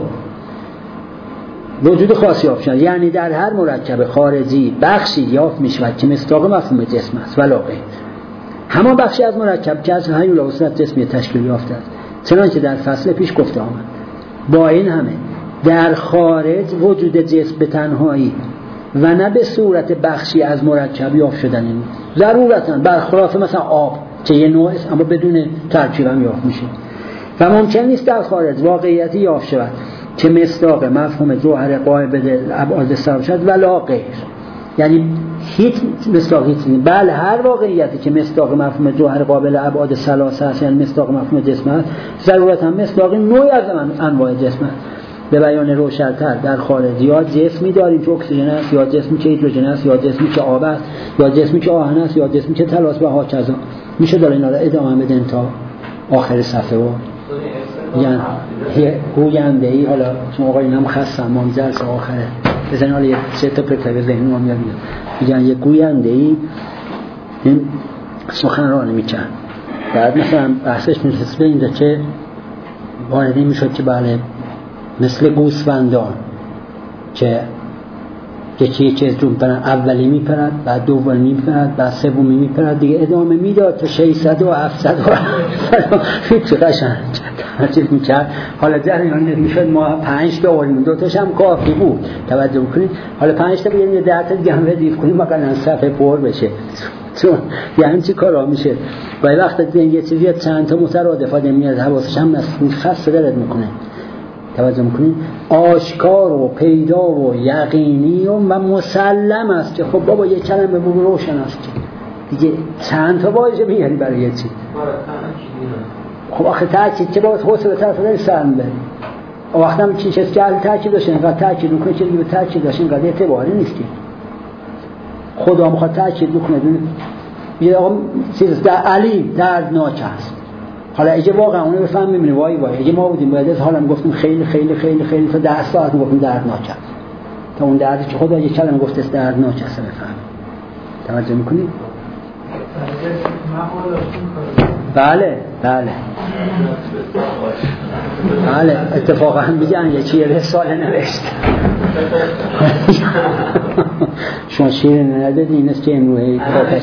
وجود خاصی یافت شد یعنی در هر مرکب خارجی بخشی یافت می شود که مصداق مفهوم جسم است ولا غیر. همان بخشی از مرکب که از هیولا وصلت جسمی تشکیل یافته است، چنانچه در فصل پیش گفته آمد. با این همه در خارج وجود جسم به تنهایی و نه به صورت بخشی از مرکب یافت شدنی ضرورتاً برخلاف مثلا آب که یه نوع است اما بدون ترکیب هم یافت میشه. و ممکن نیست در خارج واقعیتی یافت شود که مصداق مفهوم جوهر قائب ابعاد سر شد ولا غیر، یعنی هیچ مصداق هیچ نیست. بله هر واقعیتی که مصداق مفهوم جوهر قابل ابعاد ثلاثه است یعنی مصداق مفهوم جسم است ضرورتاً مصداق نوعی از انواع جسم است. به بیان روشن‌تر در خارج یا جسمی داریم که اکسیژن است یا جسمی که هیدروژن است یا جسمی که آب است یا جسمی که آهن است یا جسمی که طلا و هاکذا. میشه داره اینا رو ادامه بدن تا آخر صفحه و یعنی گوینده ای. حالا شما آقای اینم خستم ما جلسه آخره بزنین حالا یه سه تا پرتقه ذهنی ما میاد میگن یه گوینده ای این سخنرانی میکن بعد مثلا بحثش میرسه به اینجا که واردی میشد که بله مثل گوسفندان که یکی یکی از جون برن اولی میپرد بعد دومی میپرد بعد سومی میپرد دیگه ادامه میداد تا ششصد و هفتصد و هیچ قشنگ ترتیب میکرد. حالا جریان میشد ما پنج تا آوریم دو تاش هم کافی بود توجه کنید. حالا پنج تا بیاریم یه ده تا دیگه هم ردیف کنیم مثلا صفحه پر بشه چون یعنی چی کارا میشه و وقتی دیگه یه چیزی چند تا مترادفات میاد حواسش هم خاص دلت میکنه توجه میکنید. آشکار و پیدا و یقینی و مسلم است که خب بابا یه کلمه بگو روشن است که دیگه چند تا واژه میاری برای یه چیز. خب آخه تاکید که باید حوصله طرف داری سرم بری وقتی هم چیز که اهل تاکید داشته اینقدر تاکید میکنه که دیگه تاکید داشته اینقدر اعتباری نیست که خدا میخواد تاکید بکنه یه آقا چیز در علی دردناک است. حالا اگه واقعا اونو بفهم میبینی وای وای اگه ما بودیم باید از حالا میگفتیم خیلی خیلی خیلی خیلی تا ده ساعت میگفتیم دردناک است تا اون دردی که خدا یک کلمه گفته است دردناک است بفهم. توجه میکنید؟ بله بله بله اتفاقا هم میگن یکی رساله نوشت شما شیر ندادی این است که امروه کاتش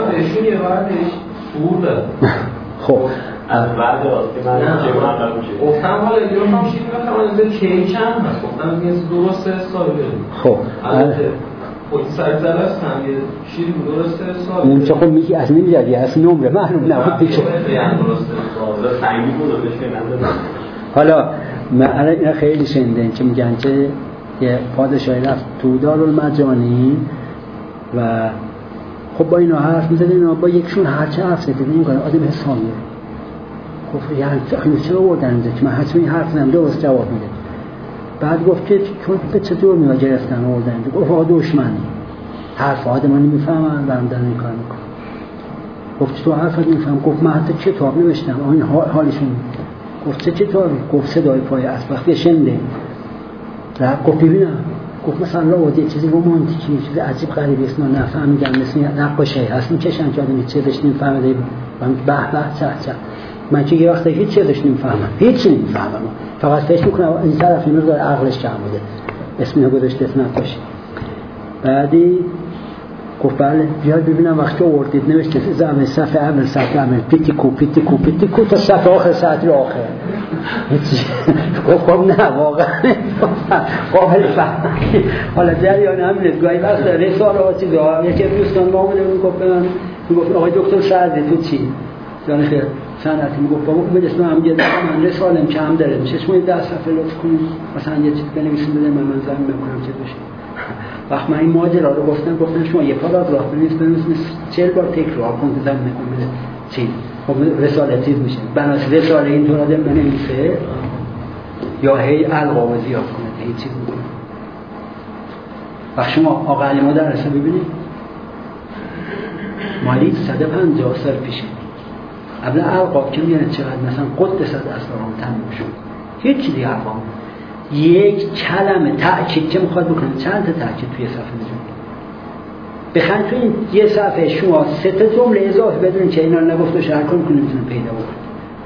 خب از بعد راست که من جمعه قبول شد گفتم حالا ایران هم شیر میخوام از کی چند هست گفتم میگه دو سه سال خب خود سر زده است هم یه شیری درسته سال اون چه خب میگی از نمیدادی از نمره معلوم نبود دیگه سنگی بود و بهش نمیدادم. حالا من اینا خیلی شنیدن که میگن که یه پادشاهی رفت تو دارالمجانی و خب با اینا حرف میزدن اینا با یکشون هرچه حرف زدن این کنه آدم حسابیه خب یعنی اینو چرا آوردن اینجا که من حتما این حرف زدم درست جواب میده. بعد گفت که به چطور میوا گرفتن آوردن اینجا. گفت آقا دشمنی حرف آدم من نمیفهمن برم دارن این کار میکنم. گفت تو حرف نمیفهم. گفت من حتی کتاب نوشتم این حالشون. گفت چه کتابی؟ گفت صدای پای اسب وقتی شنیده رفت گفت ببینم گفت مثلا لاوده چیزی رومانتیکی چیزی عجیب غریبی است من نفهمیدم مثل نقاشی هست میکشن که آدم چیزش نمیفهمه من به به چه چه من که یه وقتی هیچ چیزش نمیفهمم هیچ نمیفهمم فقط فکر میکنم این طرف اینو داره عقلش جمع بوده اسم اینو گذاشته اسم نقاشی. بعدی گفت بله بیاد ببینم وقتی آوردید نوشته زمین صفحه اول صفحه اول پیتیکو پیتیکو پیتیکو تا صفحه آخر ساعتی آخر گفت خب نه واقعا قابل فهم. حالا جریان هم گاهی وقت رسالاتی دارم یکی دوستان ما بوده میگفت به من میگفت آقای دکتر سعدی تو چی؟ جان خیر صنعتی میگفت بابا خوب اسم هم گه من رسالم کم داره میشه شما ده صفحه لطف کنید مثلا یه چیز بنویسید بده من من زمین میکنم چه بشه. وقت من این ماجرا رو گفتم گفتن شما یه پاراگراف بنویس بنویس چهل بار تکرار کن تا زمین میکنه چی خب رساله چیز میشه بناس رساله این طور آدم بنویسه یا هی القاب زیاد کنه هی چیز میکنه. وقت شما آقا علی مدرسه ببینید مالی صد و پنجاه سال پیشه قبل القاب که میانه چقدر مثلا قدس از اسرارم تموم شد هیچ چیزی القاب یک کلمه تأکید که میخواد بکنه چند تا تأکید توی صفحه میزونه بخواید تو این یه صفحه شما سه تا جمله اضافه بدونید که اینا رو نگفت و شرح کنید کنید میتونه پیدا بکنید.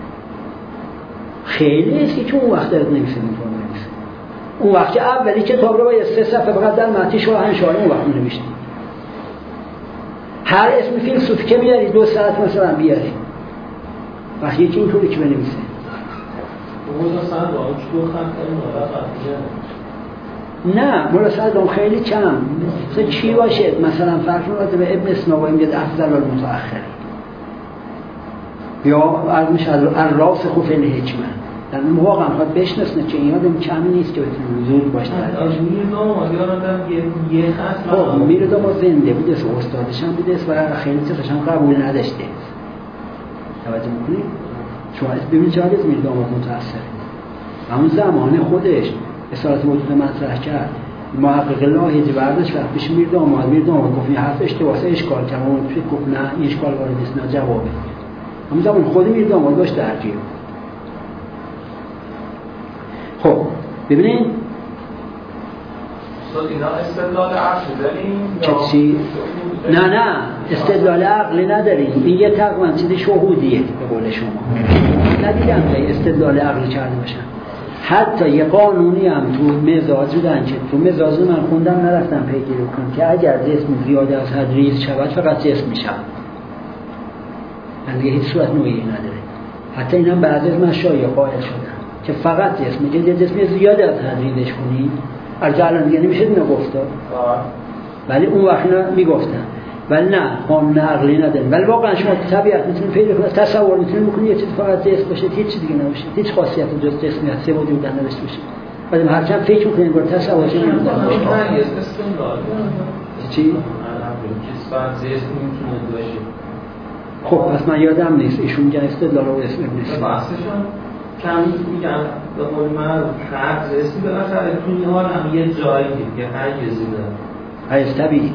خیلی است که اون وقت دارد نمیشه میتونه نمیشه اون وقت که اولی کتاب رو باید سه صفحه فقط در متن شاهنشاهی اون وقت نمیشتید هر اسم فیلسوفی که میاری دو ساعت مثلا بیاری وقتی یکی اینطوری که بنویسه نه مولا صدام خیلی کم مثلا چی باشه مثلا فرض کنید به ابن سینا میگه افضل المتأخر یا علمش الراسخ فی الحکمه در واقعا خود بشناسه که این آدم کمی نیست که بتونه زود باشه میردام یادم یه خط خب میردام زنده بوده استادش هم بوده و خیلی چیزش هم قبول نداشته توجه میکنید شما ببینید چه حالت میردام متأثر همون زمان خودش اصالت وجود مطرح کرد محقق لاهیجی برداشت وقت پیش میردام میردام گفت این حرف اشتباهه اشکال کرد اون فکر گفت نه این اشکال وارد نیست نه جوابه همون زمان خود میردام داشت درگیر. خب ببینید استاد اینا استدلال عقلی داریم چی؟ نه نه استدلال عقلی نداریم این یه تقریبا چیز شهودیه به قول شما ندیدم که استدلال عقلی کرده باشن. حتی یه قانونی هم تو مزاج بودن که تو مزاج من خوندم نرفتم پیگیری کنم که اگر جسم زیاده از حد ریز شود فقط جسم میشه یعنی هیچ صورت نوعی نداره. حتی اینم بعضی از مشایخ قائل شدن که فقط جسم میگه جسم زیاده از حد ریزش کنی ارجع الان دیگه نمیشه اینو گفت ولی اون وقت اینا میگفتن ولی نه قانون عقلی نداره ولی واقعا شما طبیعت میتونید پیدا کنید تصور میتونید بکنید یه چیز فقط جسم باشه هیچ چیز دیگه نباشه هیچ خاصیتی جز جسمیت سه بودی بودن نداشته باشه ولی هر چند فکر میکنید بر تصور چه نمیدونم چی خب پس من یادم نیست ایشون میگن استدلال رو اسم نیست بحثشون کم میگن به قول من خرج اسمی بالاخره تو این حال هم یه جایی که حیزی داره حیز طبیعی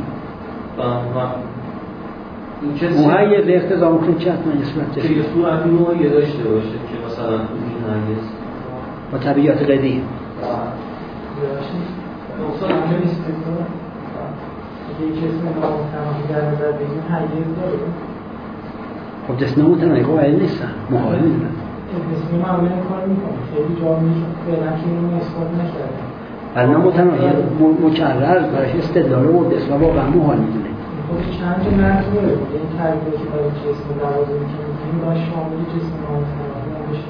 محیز اختزام کنید چه حتما یه صورت که یه صورت نوعی داشته باشه که مثلا تو این حیز با طبیعت قدیم نقصان همه نیست تو اگه یک اسم نامتناهی در نظر بگیم هرگز داره خب جسم نامتناهی قائل نیستن محال نیستن اسمی معمولا کار میکنه خیلی جا میشه فعلا که اینو اثبات نکرده ولی نامتناهی مکرر برایش استدلال و اسم واقعا محال میدونه خود چند جا مرز داره این تعریفی که برای جسم لوازمی که میگیم باید شامل جسم نامتناهی هم بشه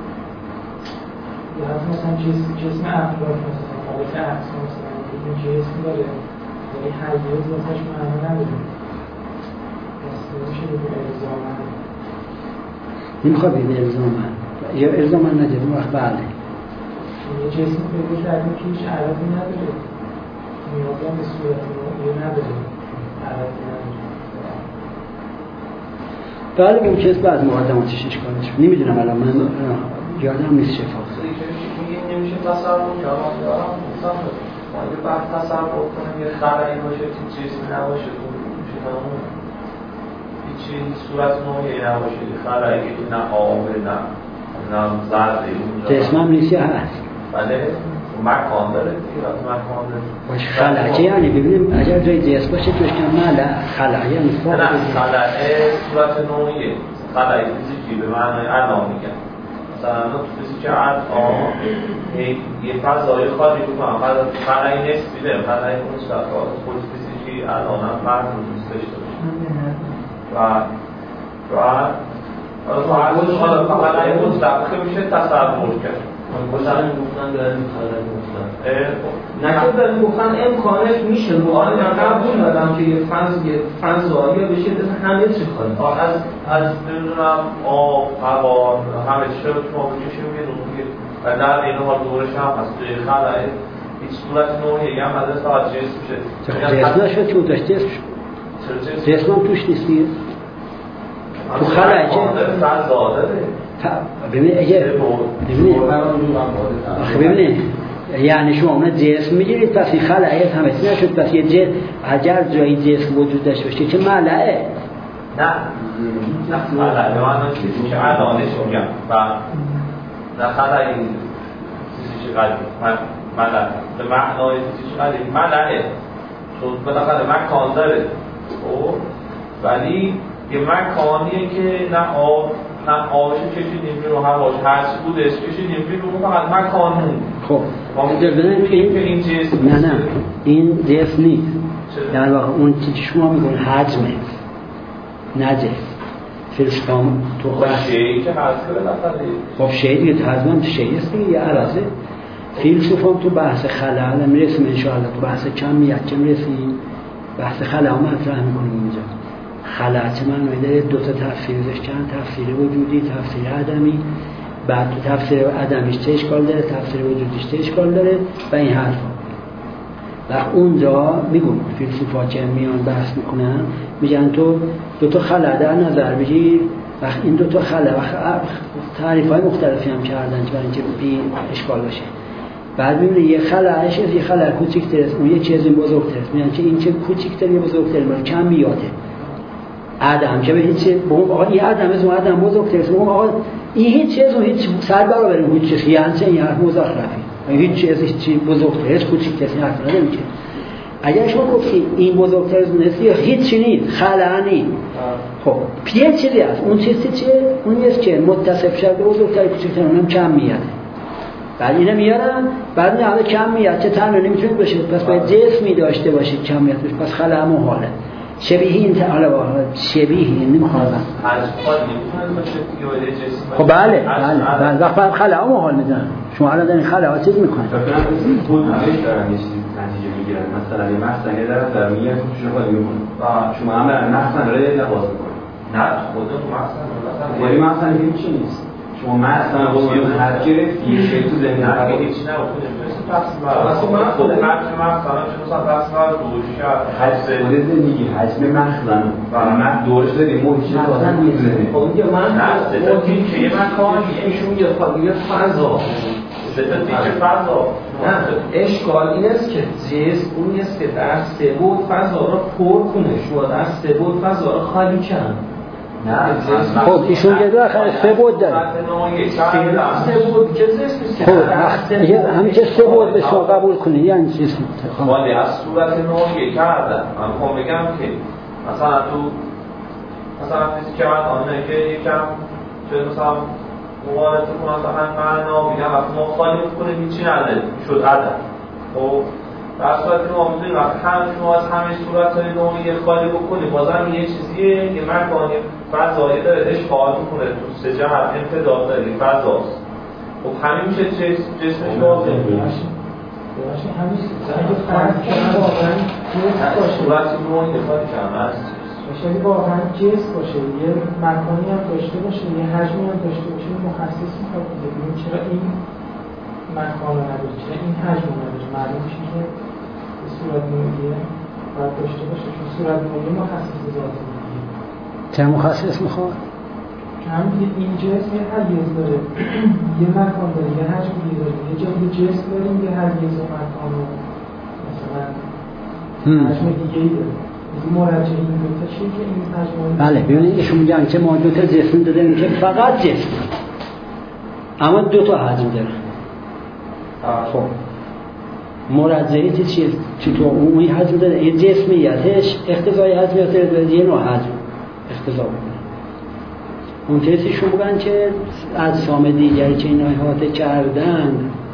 یا حتی مثلا جسم جسم افراد مثلا حالت عکس مثلا این جسم داره یعنی هرگز واسش معنا نداره پس نمیشه بگیم الزامن نمیخواد بگیم الزامن یا الزامن نداره اون وقت بله یه جسم پیدا کردیم که هیچ عرضی نداره نیازی هم به صورت نوعی نداره عرضی نداره بله ممکن است بعد مقدماتش اشکالش نمیدونم الان من یادم نیست شفاف نمیشه تصور جواب دارم مثلا ما اگه بعد تصور کنیم یه خلایی باشه که جسمی نباشه میشه تمام هیچی صورت نوعی نباشه یه خلایی که نه آب نه نه زرده اونجا جسم هم نیست یا هست بله مکان داره دیگه مکان داره باشه خلعه یعنی ببینیم اگر جای جسم باشه توش کم ملع خلعه یعنی نه خلعه صورت نوعیه خلعه فیزیکی به معنای الان میگن مثلا تو فیزیک الان یه فضای خالی بکنم خلعه نسبی ده خلعه مستقل خود فیزیکی الان هم فرد روز داشته باشه و و حالا خلعه مستقل میشه تصور کرد مثلا گفتن دارن خلای مطلق نه که دارن گفتن امکانش میشه رو آن قبول دادم که یه فاز یه فاز زاویه بشه همه چی خالی از از نمیدونم آب هوا همه چی رو شما بکشیم یه نوعی و در این حال دورش هم هست توی خلای هیچ صورت نوعی هم از فقط جسم میشه جسم نشد که داشت جسم شد جسم هم توش نیستی تو خلای چه فضا داره ببینید اگه ببینید یعنی شما اون جسم میگیرید پس این خلعه همه چی نشد پس یه جسم اگر جایی جسم وجود داشته باشه که ملعه نه نه خلعه معنی چیزی که الانش میگم و نه خلعه چیزی قدیم ملعه به معنای چیزی قدیم ملعه چون بالاخره مکان داره ولی یه مکانیه که نه آب نه آبش کشیدیم بیرون هواش هرچی بودش کشیدیم بیرون فقط مکان موند خب این این جسم نه نه این جسم نیست در واقع اون چیزی شما میگون حجمه نه جسم فیلسفام تو خب شیعی که هست کنه نفرده خب شیعی دیگه حجمم شیعی است دیگه یه عرضه فیلسفام تو بحث خلع میرسیم انشاءالله تو بحث کمیت که میرسیم بحث خلع هم مطرح میکنیم اینجا خلع چه معنی داره دو تا تفسیر داشتن تفسیر وجودی تفسیر عدمی بعد تو تفسیر عدمیش چه اشکال داره تفسیر وجودیش چه اشکال داره و این حرفا و اونجا میگم فیلسوفا که میان بحث میکنن میگن تو دو تا خلع در نظر بگیر و این دو تا خلع و تعریف‌های مختلفی هم کردن برای اینکه بی اشکال باشه بعد میبینی یه خلعش یه خلع کوچیک‌تر است اون یه چیزی بزرگتر است میگن که این چه کوچیک‌تر یه بزرگتر مال کم میاده آدم که به هیچ به اون آقا این آدم از اون آدم بزرگتر است اون آقا این هیچ چیز اون هیچ صد برابر اون هیچ چیزی یعنی این حرف مزخرفه هیچ چیز هیچ بزرگتر هیچ کوچیک‌تر این حرف نمیشه اگر شما گفتی این بزرگتر از نیست یا هیچ نیست خلعنی خب یه چیزی است اون چیزی چیه اون نیست که متصف شده بزرگتر کوچیک‌تر اونم کم میاد بعد اینا میارن بعد نه حالا کم میاد چه تنها نمیتونه بشه پس باید جسمی داشته باشید کمیت بشه پس خلع محاله شبیه این حالا شبیه این نمیخوام خب بله بله بله وقت خلع محال میدن شما الان دارین خلع چیز میکنید خود همه دارن یه چیزی نتیجه میگیرن مثلا یه مخزنی دارن در میگن توش رو خالی میکنن شما هم برن مخزن رو یه لحاظ میکنن نه خود تو مخزن رو یعنی مخزن که هیچی نیست شما مخزن رو هر گرفت یه شکل تو زمین نه هیچی نبود اصلا من خود حجم مخزن چون مثلا رسم دوش خود زندگی حجم مخزن و من دورش داریم محیطی مخزن میزنه خب اینجا من محیطی که یه مکانی ایشون یه فضا فضا چه فضا نه اشکال این است که جسم اون نیست که در سه بود فضا را پر کنه شما در سه بود فضا را خالی کن خب ایشون که دو آخر سه بود داره سه بود که زیست خب همین که سه بود به شما قبول کنی یعنی چیز ولی از صورت نوعی کردن من خواهم بگم که مثلا تو مثلا فیزیک آنه که یکم چه مثلا مقارنه کنم مثلا معنا میگم وقتی ما خالی کنیم هیچی نداره شد عدد خب در صورت که ما میتونیم وقتی هم شما از همه صورت‌های نوعی خالی بکنیم بازم یه چیزیه یه مکان یه فضایی داره اشغال میکنه تو سه جهت امتداد داره یه فضاست خب همین میشه جسمش واضح باشه همین اگه فرض کنم واقعا جسم باشه صورت نوعی خالی کنم هست باشه واقعا جسم باشه یه مکانی هم داشته باشه یه حجمی هم داشته باشه مخصص میخواد ببینیم چرا این مکان نداره چرا این حجم نداره معلوم میشه که به صورت نوعیه باید داشته باشه چون صورت نوعیه مخصص ذاتی میگه چه مخصص میخواد؟ هم این جسم یه حیز داره یه مکان داره یه حجم دیگه داره یه جا یه جسم داریم یه حیز و مکان و مثلا حجم دیگه ای داره مرجع این دوتا چیه که این حجم بله ببینید ایشون میگن که ما دوتا جسم داریم که فقط جسم اما دوتا حجم داره خب مرجعیت چیه؟ چطور اون حجم داره یه جسمیتش اختزای حجمیت داره یه نوع حجم اختزا بکنه اون تیسیشون بگن که اجسام دیگری که این احاطه کردن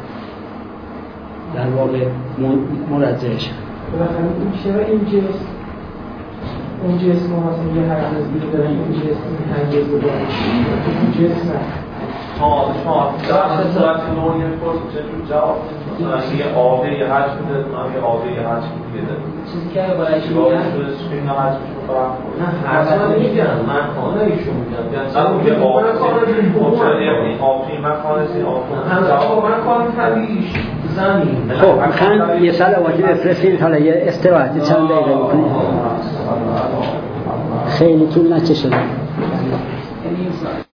در واقع مرجعش بالاخره چرا این جسم اون جسم ها مثلا یه حجم دیگه دارن این جسم این حجم رو دارن این جسم ها شما در صورت نوعی پرس چجور جواب مثلا یه آبه یه حجم داره من یه آبه یه حجم دیگه داره چیزی که برایش میگن این حجمش مفرق نه حجم میگن من خانه ایشون میگن مثلا یه آبه این آبی من خانه سی آبه من خانه طبیعیش زمین خب میخوان یه سلواتی بفرستیم حالا یه استراحتی چند دقیقه بکنیم خیلی طول نکشید